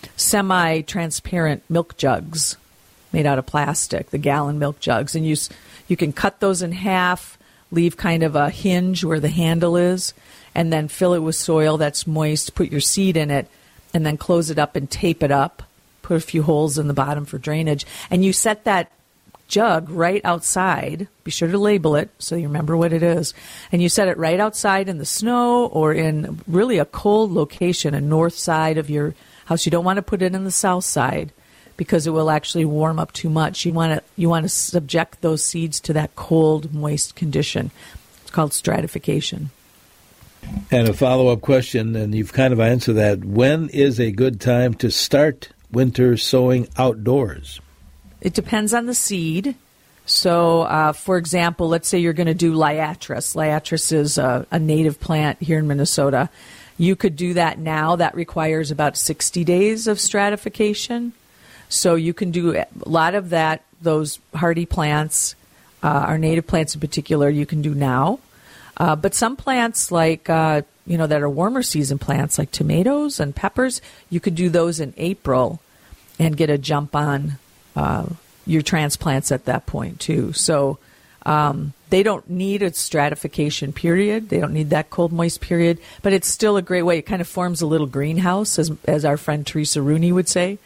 semi-transparent milk jugs made out of plastic, the gallon milk jugs. And you, you can cut those in half, leave kind of a hinge where the handle is, and then fill it with soil that's moist, put your seed in it, and then close it up and tape it up, put a few holes in the bottom for drainage. And you set that jug right outside. Be sure to label it so you remember what it is. And you set it right outside in the snow or in really a cold location, a north side of your house. You don't want to put it in the south side because it will actually warm up too much. You want to you want to subject those seeds to that cold, moist condition. It's called stratification. And a follow-up question, and you've kind of answered that. When is a good time to start winter sowing outdoors? It depends on the seed. So, uh, for example, let's say you're going to do liatris. Liatris is a, a native plant here in Minnesota. You could do that now. That requires about sixty days of stratification. So you can do a lot of that, those hardy plants, uh, our native plants in particular, you can do now. Uh, but some plants like, uh, you know, that are warmer season plants like tomatoes and peppers, you could do those in April and get a jump on uh, your transplants at that point too. So um, they don't need a stratification period. They don't need that cold, moist period, but it's still a great way. It kind of forms a little greenhouse, as, as our friend Teresa Rooney would say.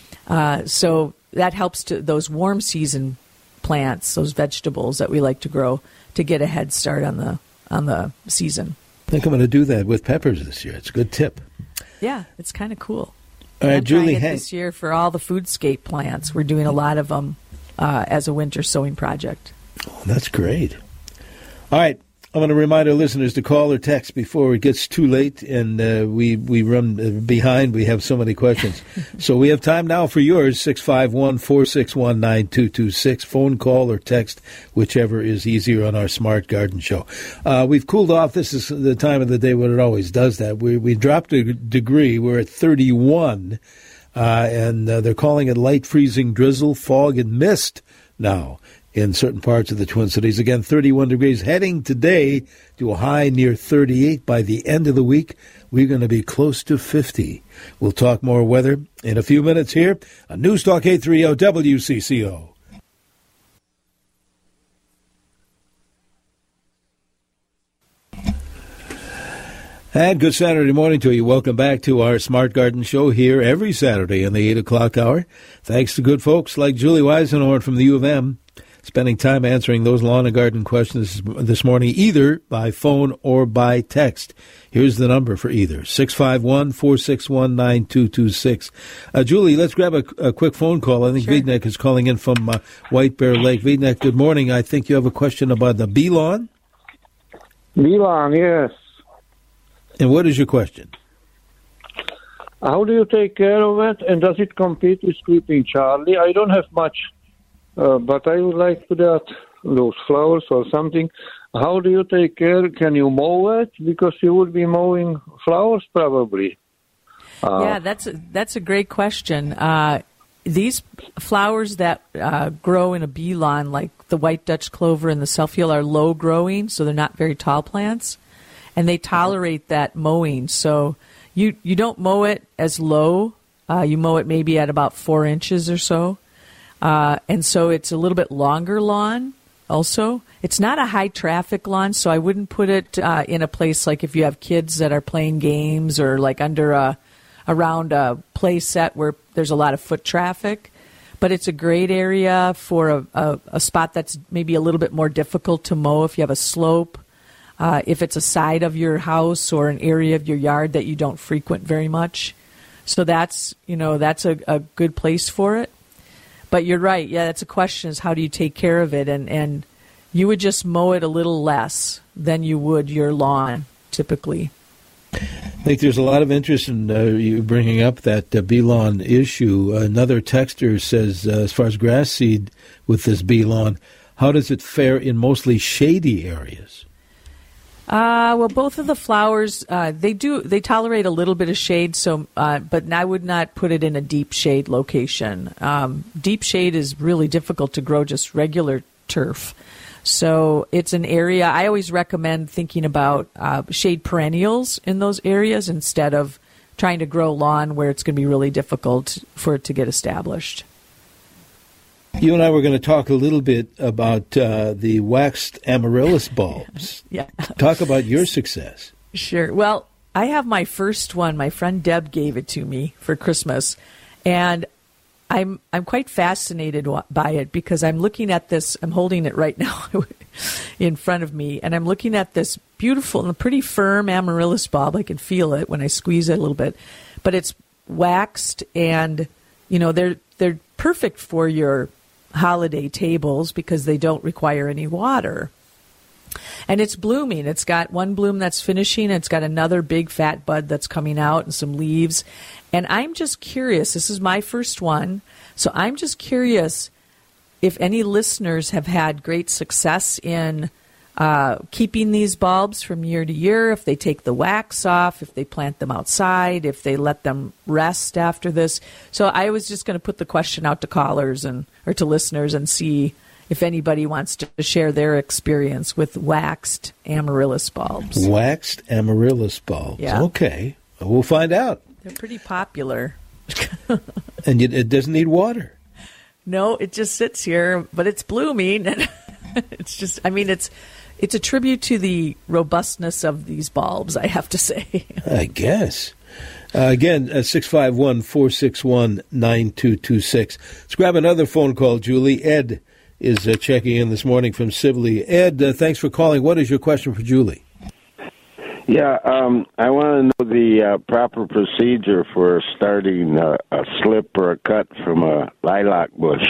Uh, so that helps to those warm season plants, those vegetables that we like to grow, to get a head start on the on the season. I think I'm going to do that with peppers this year. It's a good tip. Yeah, it's kind of cool. All right, I'm Julie, trying it hey. this year for all the foodscape plants. We're doing a lot of them uh, as a winter sowing project. Oh, that's great. All right. I'm going to remind our listeners to call or text before it gets too late and uh, we, we run behind. We have so many questions. So we have time now for yours, six five one, four six one, nine two two six. Phone call or text, whichever is easier on our Smart Garden Show. Uh, we've cooled off. This is the time of the day when it always does that. We, we dropped a degree. We're at thirty-one, uh, and uh, they're calling it light freezing drizzle, fog, and mist now in certain parts of the Twin Cities. Again, thirty-one degrees, heading today to a high near thirty-eight. By the end of the week, we're going to be close to fifty. We'll talk more weather in a few minutes here on News Talk eight thirty W C C O. And good Saturday morning to you. Welcome back to our Smart Garden Show here every Saturday in the eight o'clock hour. Thanks to good folks like Julie Weisenhorn from the U of M, spending time answering those lawn and garden questions this morning, either by phone or by text. Here's the number for either, six five one, four six one, nine two two six. Uh, Julie, let's grab a, a quick phone call. I think sure. Vidnek is calling in from uh, White Bear Lake. Vidnek, good morning. I think you have a question about the bee lawn? Bee lawn, yes. And what is your question? How do you take care of it, and does it compete with Creeping Charlie? I don't have much, uh, but I would like to that, those flowers or something. How do you take care? Can you mow it? Because you would be mowing flowers probably. Uh, yeah, that's a, that's a great question. Uh, these flowers that uh, grow in a bee lawn, like the white Dutch clover and the self-heal, are low growing, so they're not very tall plants. and they tolerate that mowing. So you you don't mow it as low. Uh, you mow it maybe at about four inches or so. Uh, and so it's a little bit longer lawn also. It's not a high traffic lawn, so I wouldn't put it uh, in a place like if you have kids that are playing games or like under a, around a play set where there's a lot of foot traffic. But it's a great area for a, a, a spot that's maybe a little bit more difficult to mow if you have a slope, uh, if it's a side of your house or an area of your yard that you don't frequent very much. So that's, you know, that's a, a good place for it. But you're right. Yeah, that's a question is how do you take care of it? And, and you would just mow it a little less than you would your lawn typically. I think there's a lot of interest in uh, you bringing up that uh, bee lawn issue. Another texter says, uh, as far as grass seed with this bee lawn, how does it fare in mostly shady areas? Uh, well, both of the flowers, uh, they do, they tolerate a little bit of shade, so, uh, but I would not put it in a deep shade location. Um, deep shade is really difficult to grow just regular turf. So it's an area, I always recommend thinking about uh, shade perennials in those areas instead of trying to grow lawn where it's going to be really difficult for it to get established. You and I were going to talk a little bit about uh, the waxed amaryllis bulbs. Yeah. Talk about your success. Sure. Well, I have my first one. My friend Deb gave it to me for Christmas, and I'm I'm quite fascinated by it because I'm looking at this. I'm holding it right now in front of me, and I'm looking at this beautiful and pretty firm amaryllis bulb. I can feel it when I squeeze it a little bit, but it's waxed, and you know they're they're perfect for your holiday tables because they don't require any water. And it's blooming. It's got one bloom that's finishing. It's got another big fat bud that's coming out and some leaves. And I'm just curious. This is my first one. So I'm just curious if any listeners have had great success in uh, keeping these bulbs from year to year, if they take the wax off, if they plant them outside, if they let them rest after this. So I was just going to put the question out to callers and or to listeners and see if anybody wants to share their experience with waxed amaryllis bulbs. Waxed amaryllis bulbs. Yeah. Okay. We'll find out. They're pretty popular. And it, it doesn't need water. No, it just sits here, but it's blooming. And it's just, I mean, it's it's a tribute to the robustness of these bulbs, I have to say. I guess. Uh, again, uh, six five one, four six one, nine two two six. Let's grab another phone call, Julie. Ed is uh, checking in this morning from Sibley. Ed, uh, thanks for calling. What is your question for Julie? Yeah, um, I want to know the uh, proper procedure for starting a, a slip or a cut from a lilac bush.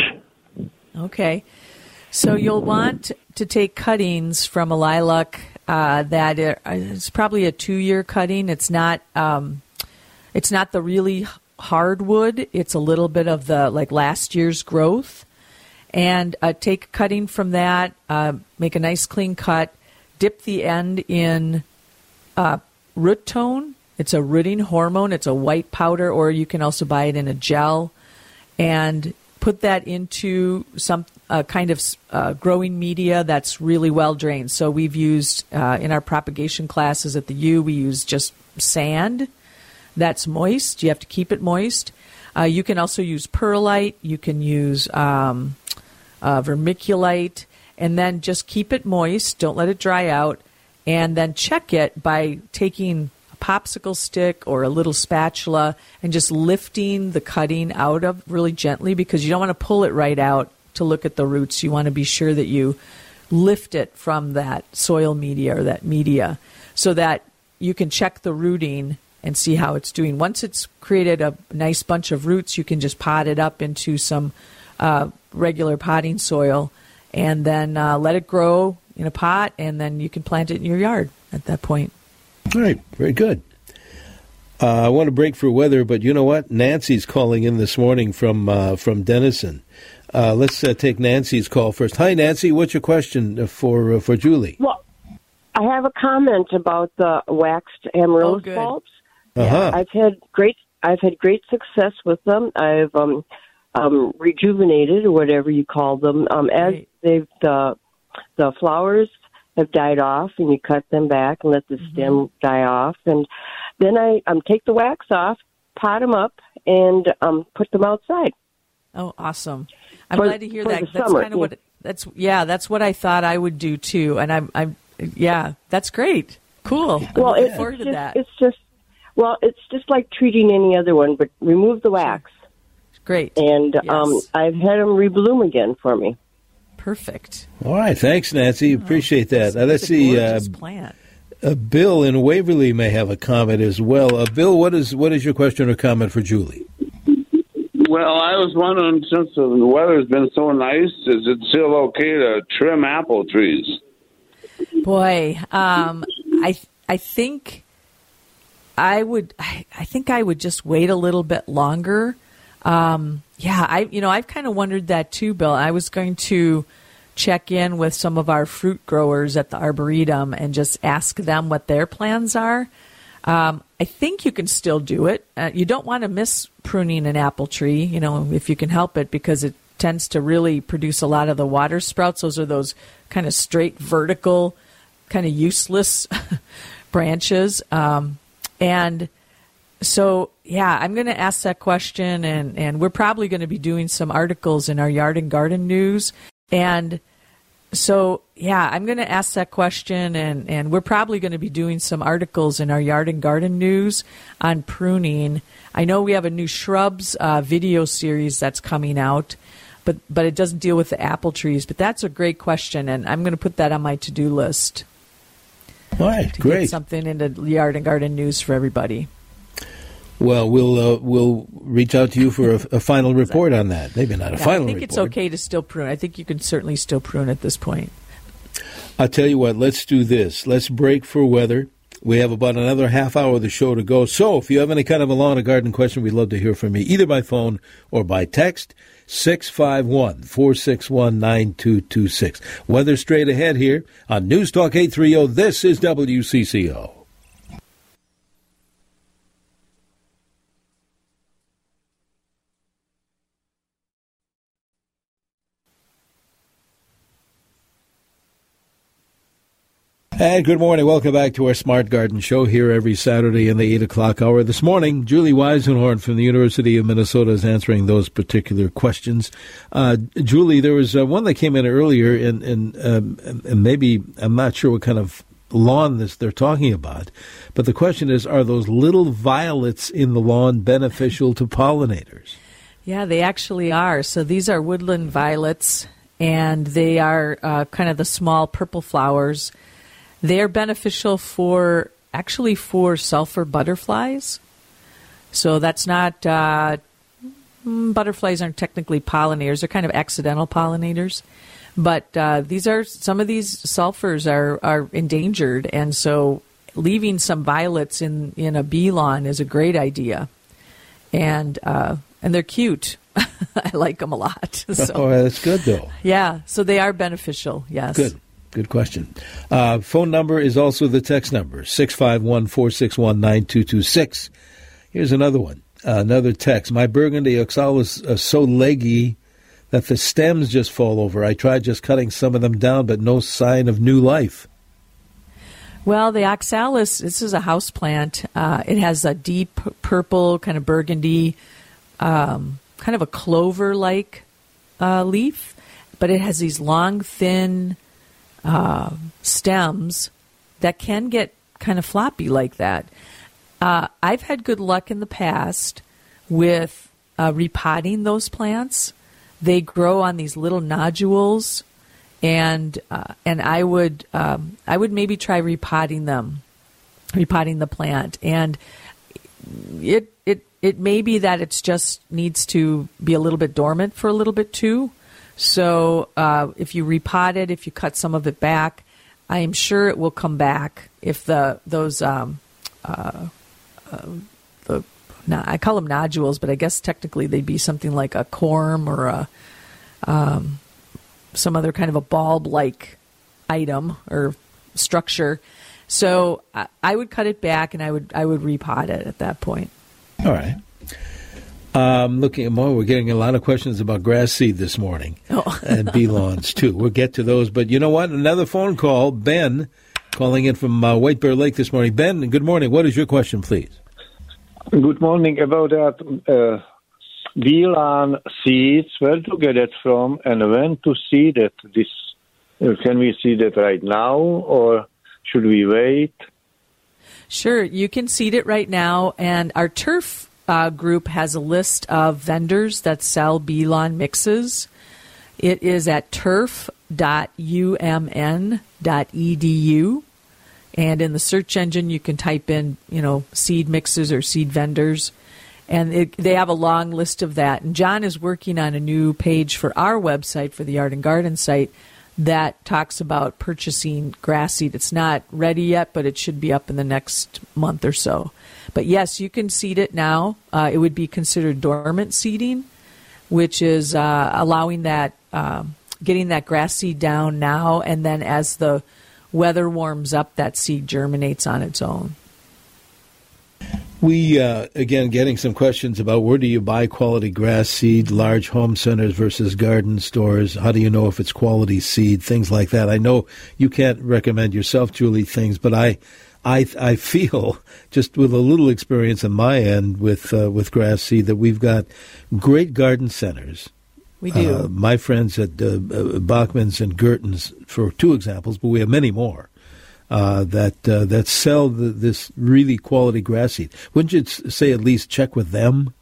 Okay. So you'll want to take cuttings from a lilac uh, that are, it's probably a two-year cutting. It's not um, it's not the really hardwood. It's a little bit of the like last year's growth. And uh, take a cutting from that, uh, make a nice clean cut, dip the end in uh, root tone. It's a rooting hormone. It's a white powder, or you can also buy it in a gel. And put that into some uh, kind of uh, growing media that's really well drained. So we've used, uh, in our propagation classes at the U, we use just sand that's moist. You have to keep it moist. Uh, you can also use perlite. You can use um, uh, vermiculite. And then just keep it moist. Don't let it dry out. And then check it by taking popsicle stick or a little spatula and just lifting the cutting out of really gently, because you don't want to pull it right out to look at the roots. You want to be sure that you lift it from that soil media or that media so that you can check the rooting and see how it's doing. Once it's created a nice bunch of roots, you can just pot it up into some uh, regular potting soil and then uh, let it grow in a pot, and then you can plant it in your yard at that point. All right, very good. Uh, I want to break for weather, but you know what? Nancy's calling in this morning from uh, from Denison. Uh, let's uh, take Nancy's call first. Hi, Nancy. What's your question for uh, for Julie? Well, I have a comment about the waxed amaryllis oh, bulbs. Uh-huh. I've had great I've had great success with them. I've um, um, rejuvenated, or whatever you call them, um, as right. they've the the flowers have died off, and you cut them back and let the Mm-hmm. stem die off. And then I um, take the wax off, pot them up, and um, put them outside. Oh, awesome! I'm For- glad to hear for that. the That's summer, kind of yeah. what that's yeah, that's what I thought I would do too. And I'm I'm yeah, that's great. Cool. I'm Well, looking it's forward to just, that. it's just well, it's just like treating any other one, but remove the wax. Great. And um, Yes. I've had them rebloom again for me. Perfect. All right, thanks, Nancy. Appreciate that. Now, let's It's a see. Uh, gorgeous plant. uh, Bill in Waverly may have a comment as well. Uh, Bill, what is what is your question or comment for Julie? Well, I was wondering, since the weather's been so nice, is it still okay to trim apple trees? Boy, um, I I think I would I, I think I would just wait a little bit longer. Um, yeah, I you know I've kind of wondered that too, Bill. I was going to check in with some of our fruit growers at the Arboretum and just ask them what their plans are. Um, I think you can still do it. Uh, you don't want to miss pruning an apple tree, you know, if you can help it, because it tends to really produce a lot of the water sprouts. Those are those kind of straight, vertical, kind of useless branches. Um, and so, yeah, I'm going to ask that question, and, and we're probably going to be doing some articles in our Yard and Garden News. And so, yeah, I'm going to ask that question, and, and we're probably going to be doing some articles in our Yard and Garden News on pruning. I know we have a new shrubs uh, video series that's coming out, but, but it doesn't deal with the apple trees. But that's a great question, and I'm going to put that on my to-do list. All right, to great. Get something into Yard and Garden News for everybody. Well, we'll uh, we'll reach out to you for a, a final report on that. Maybe not a Yeah, final I think report. it's okay to still prune. I think you can certainly still prune at this point. I'll tell you what, let's do this. Let's break for weather. We have about another half hour of the show to go. So if you have any kind of a lawn or garden question, we'd love to hear from you, either by phone or by text, six five one, four six one, nine two two six. Weather straight ahead here on News Talk eight thirty. This is W C C O. And good morning. Welcome back to our Smart Garden Show here every Saturday in the eight o'clock hour. This morning, Julie Weisenhorn from the University of Minnesota is answering those particular questions. Uh, Julie, there was uh, one that came in earlier, and, and, um, and maybe I'm not sure what kind of lawn this they're talking about, but the question is, are those little violets in the lawn beneficial to pollinators? Yeah, they actually are. So these are woodland violets, and they are uh, kind of the small purple flowers. They're beneficial for, actually for sulfur butterflies. So that's not, uh, butterflies aren't technically pollinators. They're kind of accidental pollinators. But uh, these are, some of these sulfurs are, are endangered. And so leaving some violets in, in a bee lawn is a great idea. And, uh, and they're cute. I like them a lot. So, Oh, that's good, though. yeah, so they are beneficial, yes. Good. Good question. Uh, phone number is also the text number, six five one, four six one, nine two two six. Here's another one, uh, another text. My burgundy oxalis is so leggy that the stems just fall over. I tried just cutting some of them down, but no sign of new life. Well, the oxalis, this is a house plant. Uh, it has a deep purple, kind of burgundy, um, kind of a clover-like uh, leaf, but it has these long, thin uh, stems that can get kind of floppy like that. Uh, I've had good luck in the past with uh, repotting those plants. They grow on these little nodules, and uh, and I would um, I would maybe try repotting them, repotting the plant, and it it it may be that it's just needs to be a little bit dormant for a little bit too. So uh, if you repot it, if you cut some of it back, I am sure it will come back. If the those um, uh, uh, the no, I call them nodules, but I guess technically they'd be something like a corm or a um, some other kind of a bulb-like item or structure. So I, I would cut it back and I would I would repot it at that point. All right. Um, looking at more, we're getting a lot of questions about grass seed this morning, oh. and bee lawns too. We'll get to those, but you know what? Another phone call. Ben, calling in from uh, White Bear Lake this morning. Ben, good morning. What is your question, please? Good morning. About that uh, bee lawn seeds, where to get it from, and when to seed it? This uh, can we seed it right now, or should we wait? Sure, you can seed it right now, and our turf uh, group has a list of vendors that sell bee lawn mixes. It is at turf dot u m n dot e d u, and in the search engine you can type in, you know, seed mixes or seed vendors, and it, they have a long list of that. And John is working on a new page for our website, for the Yard and Garden site, that talks about purchasing grass seed. It's not ready yet, but it should be up in the next month or so. But yes, you can seed it now. Uh, it would be considered dormant seeding, which is uh, allowing that, um, getting that grass seed down now, and then as the weather warms up, that seed germinates on its own. We, uh, again, getting some questions about where do you buy quality grass seed, large home centers versus garden stores. How do you know if it's quality seed, things like that. I know you can't recommend yourself, Julie, things, but I I, I feel, just with a little experience on my end with uh, with grass seed, that we've got great garden centers. We do. Uh, my friends at uh, Bachman's and Gerton's, for two examples, but we have many more. Uh, that uh, that sell the, this really quality grass seed. Wouldn't you say at least check with them?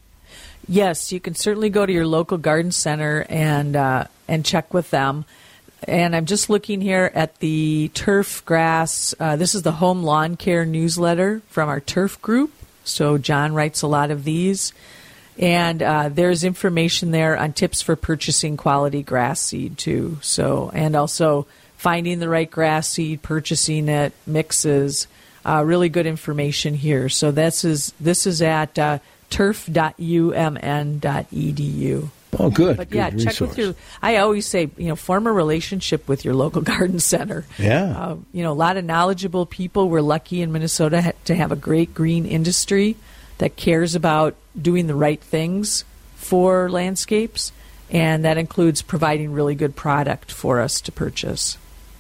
Yes, you can certainly go to your local garden center and uh, and check with them. And I'm just looking here at the turf grass. Uh, this is the home lawn care newsletter from our turf group. So John writes a lot of these. And uh, there's information there on tips for purchasing quality grass seed, too. So, and also finding the right grass seed, purchasing it, mixes, uh, really good information here. So this is this is at uh, turf dot u m n dot e d u. Oh, good. But good yeah, resource. check with your. I always say, you know, form a relationship with your local garden center. Yeah. Uh, you know, a lot of knowledgeable people. We're lucky in Minnesota ha- to have a great green industry that cares about doing the right things for landscapes, and that includes providing really good product for us to purchase.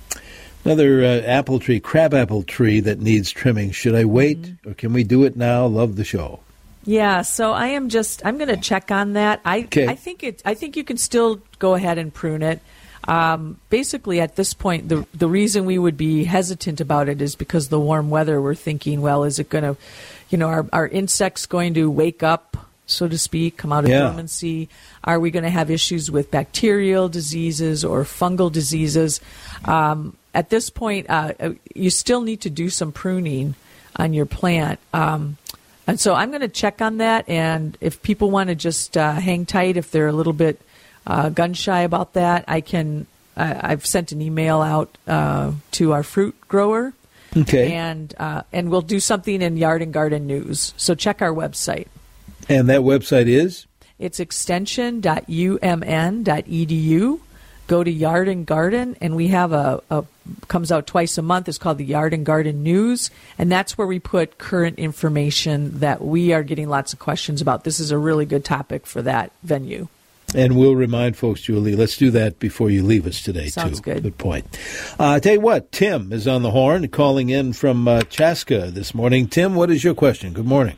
Another uh, apple tree, crabapple tree that needs trimming. Should I wait, mm-hmm. or can we do it now? Love the show. Yeah, so I am just I'm going to check on that. I okay. I think it I think you can still go ahead and prune it. Um, basically, at this point, the the reason we would be hesitant about it is because the warm weather. We're thinking, well, is it going to, you know, are are insects going to wake up, so to speak, come out of yeah. dormancy? Are we going to have issues with bacterial diseases or fungal diseases? Um, at this point, uh, you still need to do some pruning on your plant. Um, and so I'm going to check on that. And if people want to just uh, hang tight, if they're a little bit uh, gun shy about that, I can. Uh, I've sent an email out uh, to our fruit grower. Okay. And uh, and we'll do something in Yard and Garden News. So check our website. And that website is? It's extension dot u m n dot e d u. Go to Yard and Garden, and we have a, a comes out twice a month. It's called the Yard and Garden News, and that's where we put current information that we are getting lots of questions about. This is a really good topic for that venue. And we'll remind folks, Julie, let's do that before you leave us today, Sounds too. good. Good point. Uh, I tell you what, Tim is on the horn, calling in from uh, Chaska this morning. Tim, what is your question? Good morning.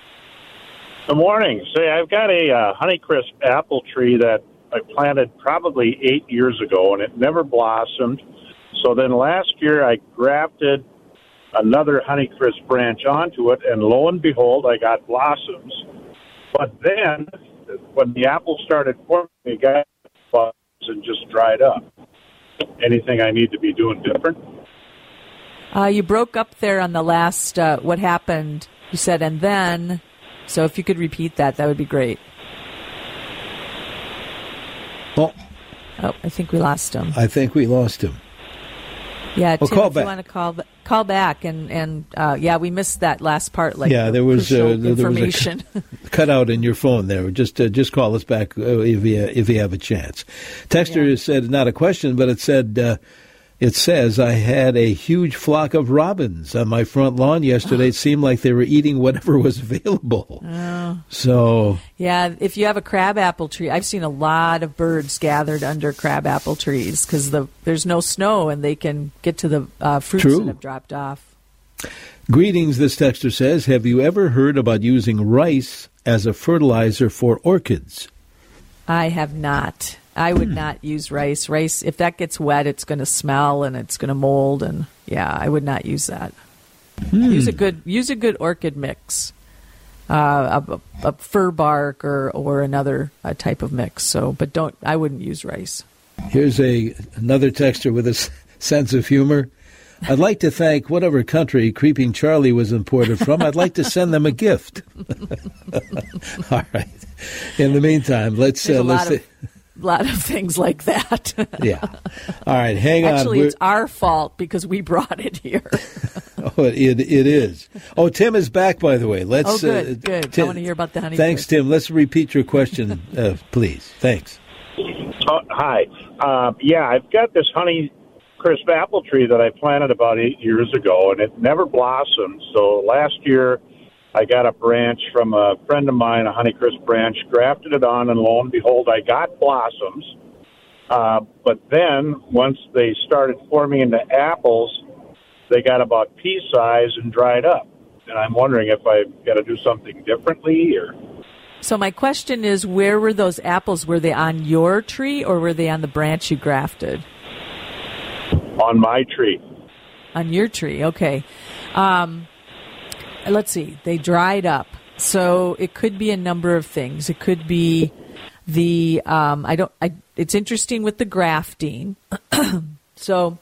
Good morning. Say, I've got a uh, Honeycrisp apple tree that I planted probably eight years ago, and it never blossomed. So then last year I grafted another Honeycrisp branch onto it, and lo and behold, I got blossoms. But then, when the apple started forming, it got blossoms and just dried up. Anything I need to be doing different? Uh, you broke up there on the last, uh, what happened, you said, and then, so if you could repeat that, that would be great. Well, oh, I think we lost him. I think we lost him. Yeah, well, Tim, call if back. you want to call call back, and and uh, yeah, we missed that last part. Like yeah, there was uh, there information was a cut out in your phone there. Just uh, just call us back uh, if you if you have a chance. Texter yeah. said not a question, but it said uh, It says, I had a huge flock of robins on my front lawn yesterday. It seemed like they were eating whatever was available. Oh. So, yeah, if you have a crabapple tree, I've seen a lot of birds gathered under crabapple trees because the there's no snow and they can get to the uh, fruits True. that have dropped off. Greetings, this texter says, have you ever heard about using rice as a fertilizer for orchids? I have not. I would not use rice. Rice, if that gets wet, it's going to smell and it's going to mold. And yeah, I would not use that. Hmm. Use a good use a good orchid mix, uh, a, a fir bark or or another uh, type of mix. So, but don't. I wouldn't use rice. Here's a another texter with a s- sense of humor. I'd like to thank whatever country Creeping Charlie was imported from. I'd like to send them a gift. All right. In the meantime, let's There's uh, a let's. lot of, lot of things like that. Yeah. All right. Hang on. Actually, We're- it's our fault because we brought it here. Oh, it it is. Oh, Tim is back, by the way. Let's. Oh, good, uh, good. Tim, I want to hear about the honey. Thanks, Tim. Let's repeat your question, uh, please. Thanks. Oh, hi. Uh, yeah, I've got this Honey Crisp apple tree that I planted about eight years ago, and it never blossomed. So last year, I got a branch from a friend of mine, a Honey Crisp branch, grafted it on, and lo and behold, I got blossoms. Uh, but then, once they started forming into apples, they got about pea size and dried up. And I'm wondering if I've got to do something differently or... So my question is, where were those apples? Were they on your tree or were they on the branch you grafted? On my tree. On your tree, okay. Um, let's see. They dried up. So it could be a number of things. It could be the, um, I don't, I, it's interesting with the grafting. So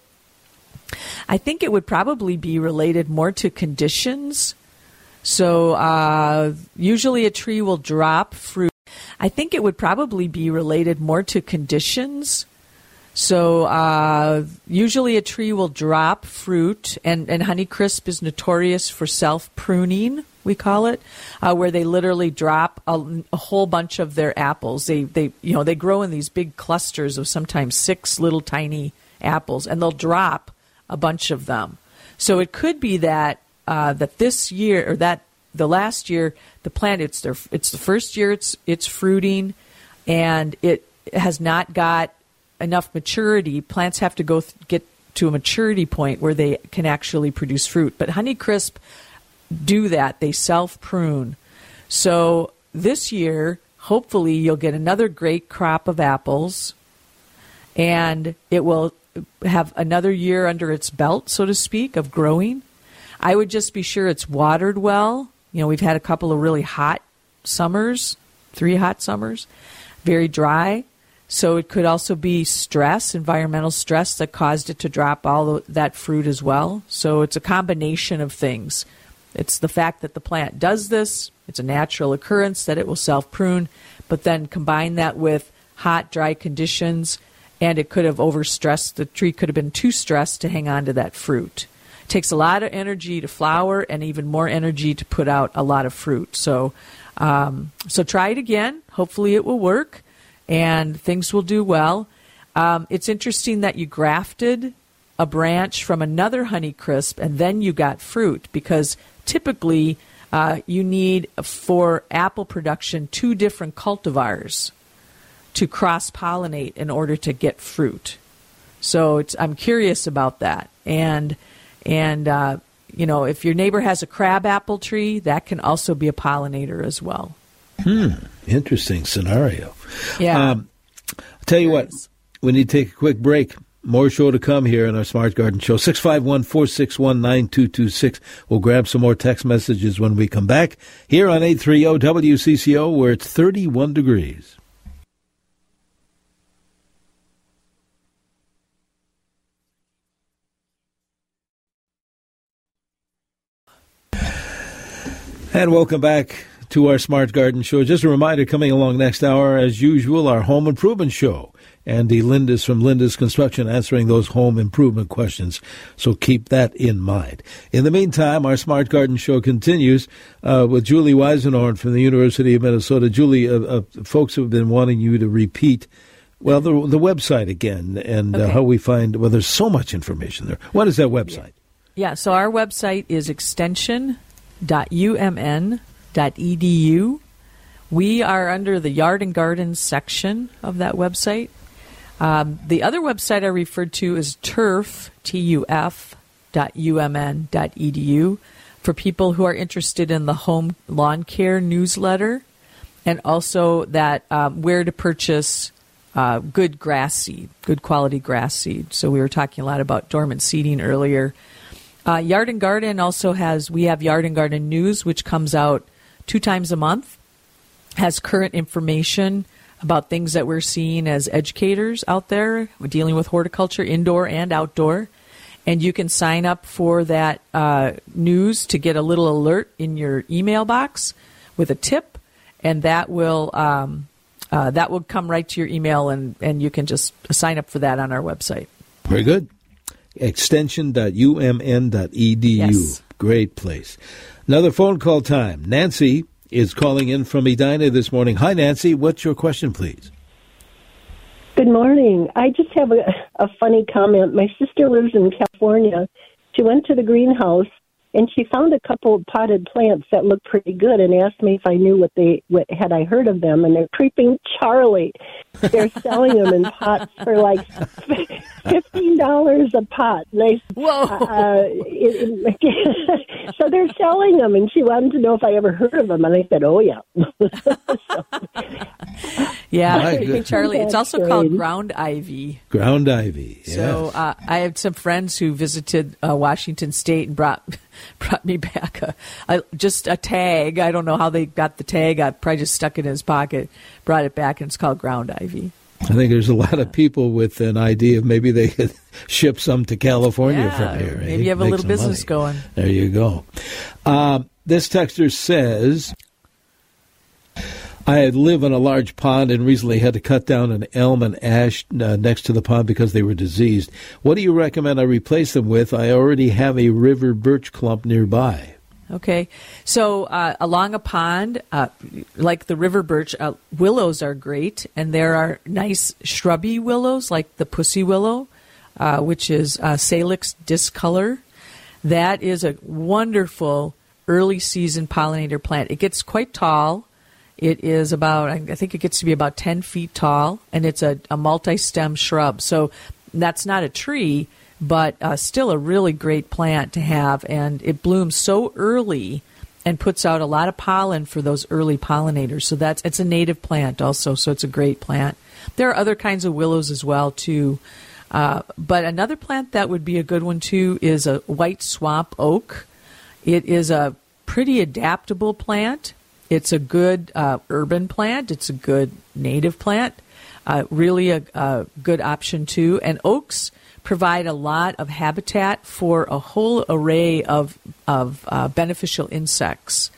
I think it would probably be related more to conditions. So uh, usually a tree will drop fruit. I think it would probably be related more to conditions. So uh, usually a tree will drop fruit, and, and Honeycrisp is notorious for self-pruning, we call it, uh, where they literally drop a, a whole bunch of their apples. They, they, you know, they grow in these big clusters of sometimes six little tiny apples, and they'll drop a bunch of them. So it could be that uh, that this year or that the last year the plant it's their it's the first year it's it's fruiting, and it has not got enough maturity. Plants have to go th- get to a maturity point where they can actually produce fruit. But Honeycrisp do that. They self-prune. So this year, hopefully, you'll get another great crop of apples, and it will have another year under its belt, so to speak, of growing. I would just be sure it's watered well. You know, we've had a couple of really hot summers, three hot summers, very dry. So it could also be stress, environmental stress, that caused it to drop all the, that fruit as well. So it's a combination of things. It's the fact that the plant does this. It's a natural occurrence that it will self-prune. But then combine that with hot, dry conditions, and it could have overstressed. The tree could have been too stressed to hang on to that fruit. It takes a lot of energy to flower and even more energy to put out a lot of fruit. So, um, so try it again. Hopefully it will work, and things will do well. Um, it's interesting that you grafted a branch from another Honeycrisp and then you got fruit, because typically uh, you need, for apple production, two different cultivars to cross-pollinate in order to get fruit. So it's, I'm curious about that. And, and uh, you know, if your neighbor has a crabapple tree, that can also be a pollinator as well. Hmm. Interesting scenario. Yeah. Um, I'll tell you what, we need to take a quick break. More show to come here in our Smart Garden Show. six five one, four six one, nine two two six. We'll grab some more text messages when we come back here on eight thirty W C C O, where it's thirty-one degrees. And welcome back to our Smart Garden Show. Just a reminder, coming along next hour, as usual, our Home Improvement Show. Andy Lindis from Lindis Construction answering those home improvement questions. So keep that in mind. In the meantime, our Smart Garden Show continues uh, with Julie Weisenhorn from the University of Minnesota. Julie, uh, uh, folks have been wanting you to repeat Well, the the website again, and Okay. uh, how we find, well, there's so much information there. What is that website? Yeah, so our website is extension dot u m n dot e d u. We are under the Yard and Garden section of that website. Um, the other website I referred to is turf, T U F, dot U M N dot E D U, for people who are interested in the home lawn care newsletter, and also that um, where to purchase uh, good grass seed, good quality grass seed. So we were talking a lot about dormant seeding earlier. Uh, Yard and Garden also has, we have Yard and Garden News, which comes out two times a month, has current information about things that we're seeing as educators out there dealing with horticulture, indoor and outdoor. And you can sign up for that uh, news to get a little alert in your email box with a tip, and that will um, uh, that will come right to your email, and, and you can just sign up for that on our website. Very good. extension dot u m n dot e d u. Yes. Great place. Another phone call time. Nancy is calling in from Edina this morning. Hi, Nancy. What's your question, please? Good morning. I just have a, a funny comment. My sister lives in California. She went to the greenhouse and she found a couple of potted plants that looked pretty good and asked me if I knew what they what had I heard of them. And they're creeping Charlie. They're selling them in pots for like fifteen dollars a pot. And I, Whoa! Uh, it, it, so they're selling them, and she wanted to know if I ever heard of them, and I said, "Oh yeah." so, Yeah, My creeping goodness. Charlie. It's also That's called great. ground ivy. Ground ivy. Yes. So uh, I had some friends who visited uh, Washington State and brought brought me back a, a just a tag. I don't know how they got the tag. I probably just stuck it in his pocket, brought it back, and it's called ground ivy. I think there's a lot of people with an idea of maybe they could ship some to California Yeah, from here. maybe eh? you have a Make little some business money. going. There you go. Um, this texter says, I live on a large pond and recently had to cut down an elm and ash uh, next to the pond because they were diseased. What do you recommend I replace them with? I already have a river birch clump nearby. Okay, so uh, along a pond, uh, like the river birch, uh, willows are great, and there are nice shrubby willows like the pussy willow, uh, which is uh, Salix discolor. That is a wonderful early season pollinator plant. It gets quite tall. It is about, I think it gets to be about ten feet tall, and it's a, a multi-stem shrub. So that's not a tree, but uh, still a really great plant to have, and it blooms so early and puts out a lot of pollen for those early pollinators. So that's it's a native plant also, so it's a great plant. There are other kinds of willows as well too, uh, but another plant that would be a good one too is a white swamp oak. It is a pretty adaptable plant. It's a good uh, urban plant. It's a good native plant. Uh, really a, a good option too. And oaks provide a lot of habitat for a whole array of of uh, beneficial insects.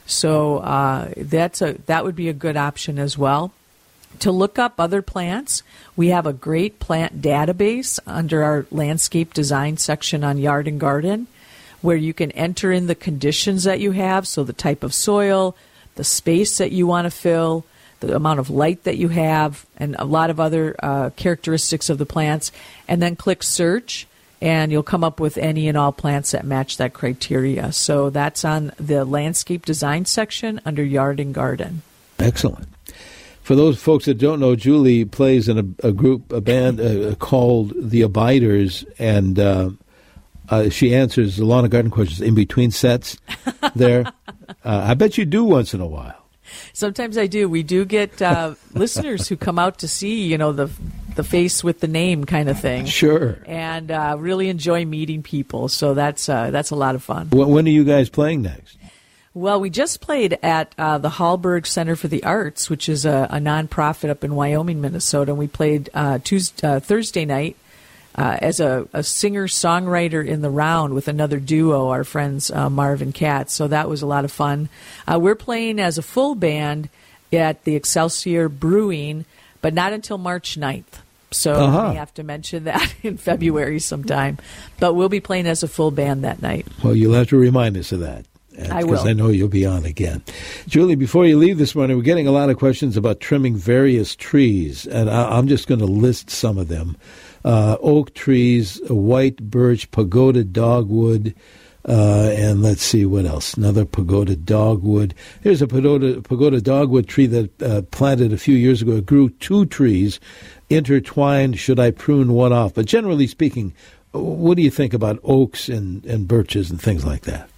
So uh, that's a that would be a good option as well. To look up other plants, we have a great plant database under our landscape design section on Yard and Garden, where you can enter in the conditions that you have, so the type of soil, the space that you want to fill, the amount of light that you have, and a lot of other uh, characteristics of the plants, and then click search, and you'll come up with any and all plants that match that criteria. So that's on the landscape design section under Yard and Garden. Excellent. For those folks that don't know, Julie plays in a, a group, a band uh, called The Abiders, and uh, uh, she answers the lawn and garden questions in between sets there. Uh, I bet you do once in a while. Sometimes I do. We do get uh, listeners who come out to see, you know, the the face with the name kind of thing. Sure. And uh, really enjoy meeting people. So that's uh, that's a lot of fun. When, when are you guys playing next? Well, we just played at uh, the Hallberg Center for the Arts, which is a, a nonprofit up in Wyoming, Minnesota. And we played uh, Tuesday, uh, Thursday night uh, as a, a singer-songwriter in the round with another duo, our friends uh, Marv and Kat. So that was a lot of fun. Uh, we're playing as a full band at the Excelsior Brewing, but not until March ninth. So Uh-huh. we have to mention that in February sometime. But we'll be playing as a full band that night. Well, you'll have to remind us of that. I will. Because I know you'll be on again. Julie, before you leave this morning, we're getting a lot of questions about trimming various trees, and I, I'm just going to list some of them. Uh, oak trees, white birch, pagoda dogwood, uh, and let's see what else. Another pagoda dogwood. Here's a pagoda, pagoda dogwood tree that uh, planted a few years ago. It grew two trees intertwined. Should I prune one off? But generally speaking, what do you think about oaks and, and birches and things like that?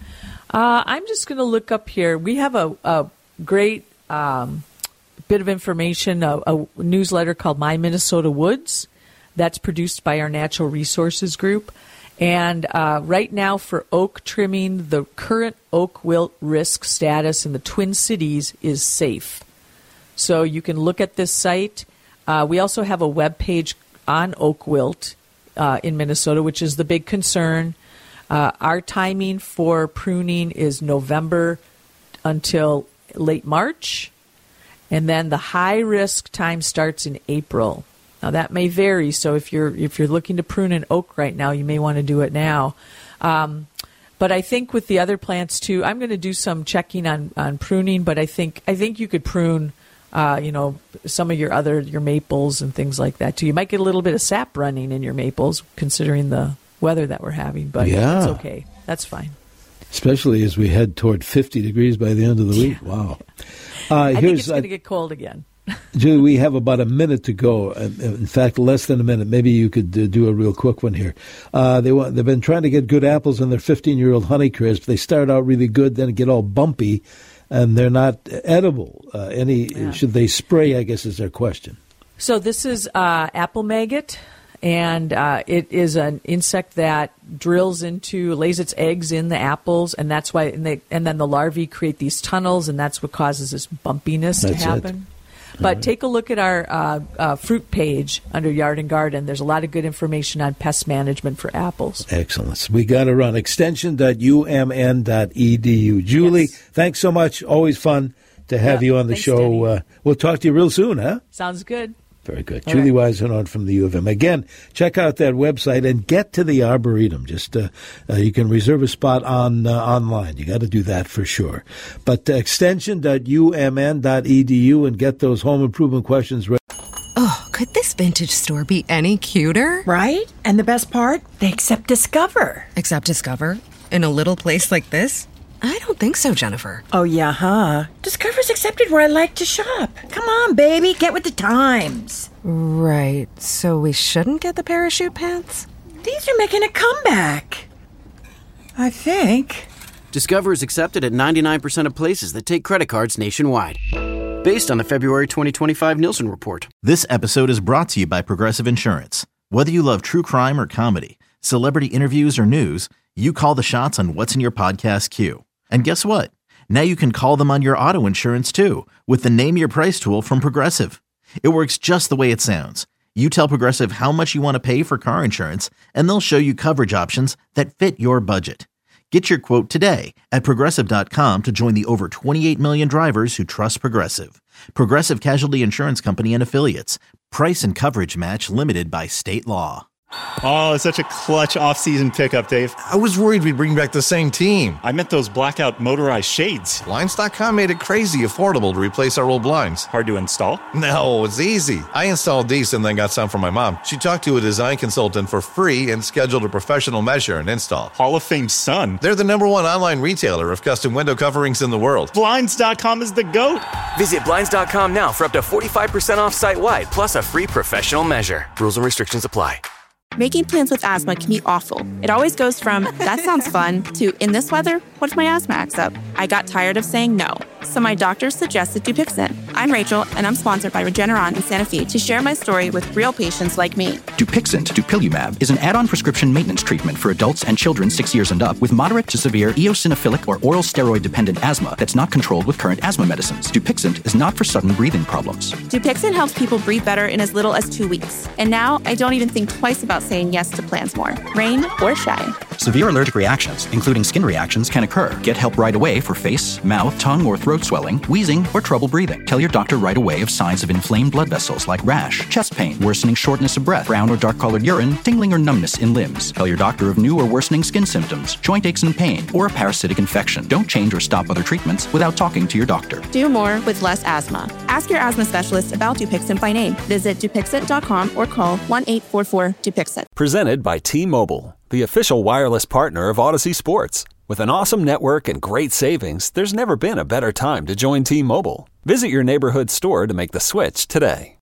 Uh, I'm just going to look up here. We have a, a great um, bit of information, a, a newsletter called My Minnesota Woods that's produced by our Natural Resources Group. And uh, right now for oak trimming, the current oak wilt risk status in the Twin Cities is safe. So you can look at this site. Uh, we also have a web page on oak wilt uh, in Minnesota, which is the big concern. Uh, our timing for pruning is November until late March, and then the high risk time starts in April. Now that may vary, so if you're if you're looking to prune an oak right now, you may want to do it now. Um, but I think with the other plants too, I'm going to do some checking on, on pruning. But I think I think you could prune, uh, you know, some of your other your maples and things like that too. You might get a little bit of sap running in your maples, considering the weather that we're having. But yeah. It's okay. That's fine. Especially as we head toward fifty degrees by the end of the week. Yeah. Wow. Uh, I here's, think it's going to get cold again. Julie, we have about a minute to go. In fact, less than a minute. Maybe you could uh, do a real quick one here. Uh, they want, they've been trying to get good apples in their fifteen-year-old Honeycrisp. They start out really good, then get all bumpy, and they're not edible. Uh, any yeah. Should they spray, I guess, is their question. So this is uh, apple maggot, and uh, it is an insect that drills into, lays its eggs in the apples, and that's why, and, they, and then the larvae create these tunnels, and that's what causes this bumpiness that's to happen. It. But take a look at our uh, uh, fruit page under Yard and Garden. There's a lot of good information on pest management for apples. Excellent. We got to run extension dot u m n dot e d u. Julie, yes. Thanks so much. Always fun to have yep. you on the Thanks, show. Uh, we'll talk to you real soon, huh? Sounds good. Very good. All Julie right. Weisenhorn from the U of M. Again, check out that website and get to the Arboretum. Just uh, uh, you can reserve a spot on uh, online. You got to do that for sure. But uh, extension dot u m n dot e d u and get those home improvement questions ready. Oh, could this vintage store be any cuter? Right? And the best part? They accept Discover. Accept Discover? In a little place like this? I don't think so, Jennifer. Oh, yeah, huh? Discover's accepted where I like to shop. Come on, baby, get with the times. Right, so we shouldn't get the parachute pants? These are making a comeback. I think. Discover is accepted at ninety-nine percent of places that take credit cards nationwide. Based on the February twenty twenty-five Nielsen Report. This episode is brought to you by Progressive Insurance. Whether you love true crime or comedy, celebrity interviews or news, you call the shots on what's in your podcast queue. And guess what? Now you can call them on your auto insurance too with the Name Your Price tool from Progressive. It works just the way it sounds. You tell Progressive how much you want to pay for car insurance, and they'll show you coverage options that fit your budget. Get your quote today at Progressive dot com to join the over twenty-eight million drivers who trust Progressive. Progressive Casualty Insurance Company and Affiliates. Price and coverage match limited by state law. Oh, it's such a clutch off-season pickup, Dave. I was worried we'd bring back the same team. I meant those blackout motorized shades. Blinds dot com made it crazy affordable to replace our old blinds. Hard to install? No, it's easy. I installed these and then got some for my mom. She talked to a design consultant for free and scheduled a professional measure and install. Hall of Fame son. They're the number one online retailer of custom window coverings in the world. Blinds dot com is the GOAT. Visit Blinds dot com now for up to forty-five percent off site-wide, plus a free professional measure. Rules and restrictions apply. Making plans with asthma can be awful. It always goes from, that sounds fun, to, in this weather, what if my asthma acts up? I got tired of saying no, so my doctor suggested Dupixent. I'm Rachel, and I'm sponsored by Regeneron in Santa Fe to share my story with real patients like me. Dupixent, dupilumab, is an add-on prescription maintenance treatment for adults and children six years and up with moderate to severe eosinophilic or oral steroid-dependent asthma that's not controlled with current asthma medicines. Dupixent is not for sudden breathing problems. Dupixent helps people breathe better in as little as two weeks. And now, I don't even think twice about saying yes to plans more, rain or shine. Severe allergic reactions, including skin reactions, can occur. Get help right away for face, mouth, tongue, or throat throat swelling, wheezing, or trouble breathing. Tell your doctor right away of signs of inflamed blood vessels like rash, chest pain, worsening shortness of breath, brown or dark-colored urine, tingling or numbness in limbs. Tell your doctor of new or worsening skin symptoms, joint aches and pain, or a parasitic infection. Don't change or stop other treatments without talking to your doctor. Do more with less asthma. Ask your asthma specialist about Dupixent by name. Visit Dupixent dot com or call one eight four four Dupixent. Presented by T-Mobile, the official wireless partner of Odyssey Sports. With an awesome network and great savings, there's never been a better time to join T-Mobile. Visit your neighborhood store to make the switch today.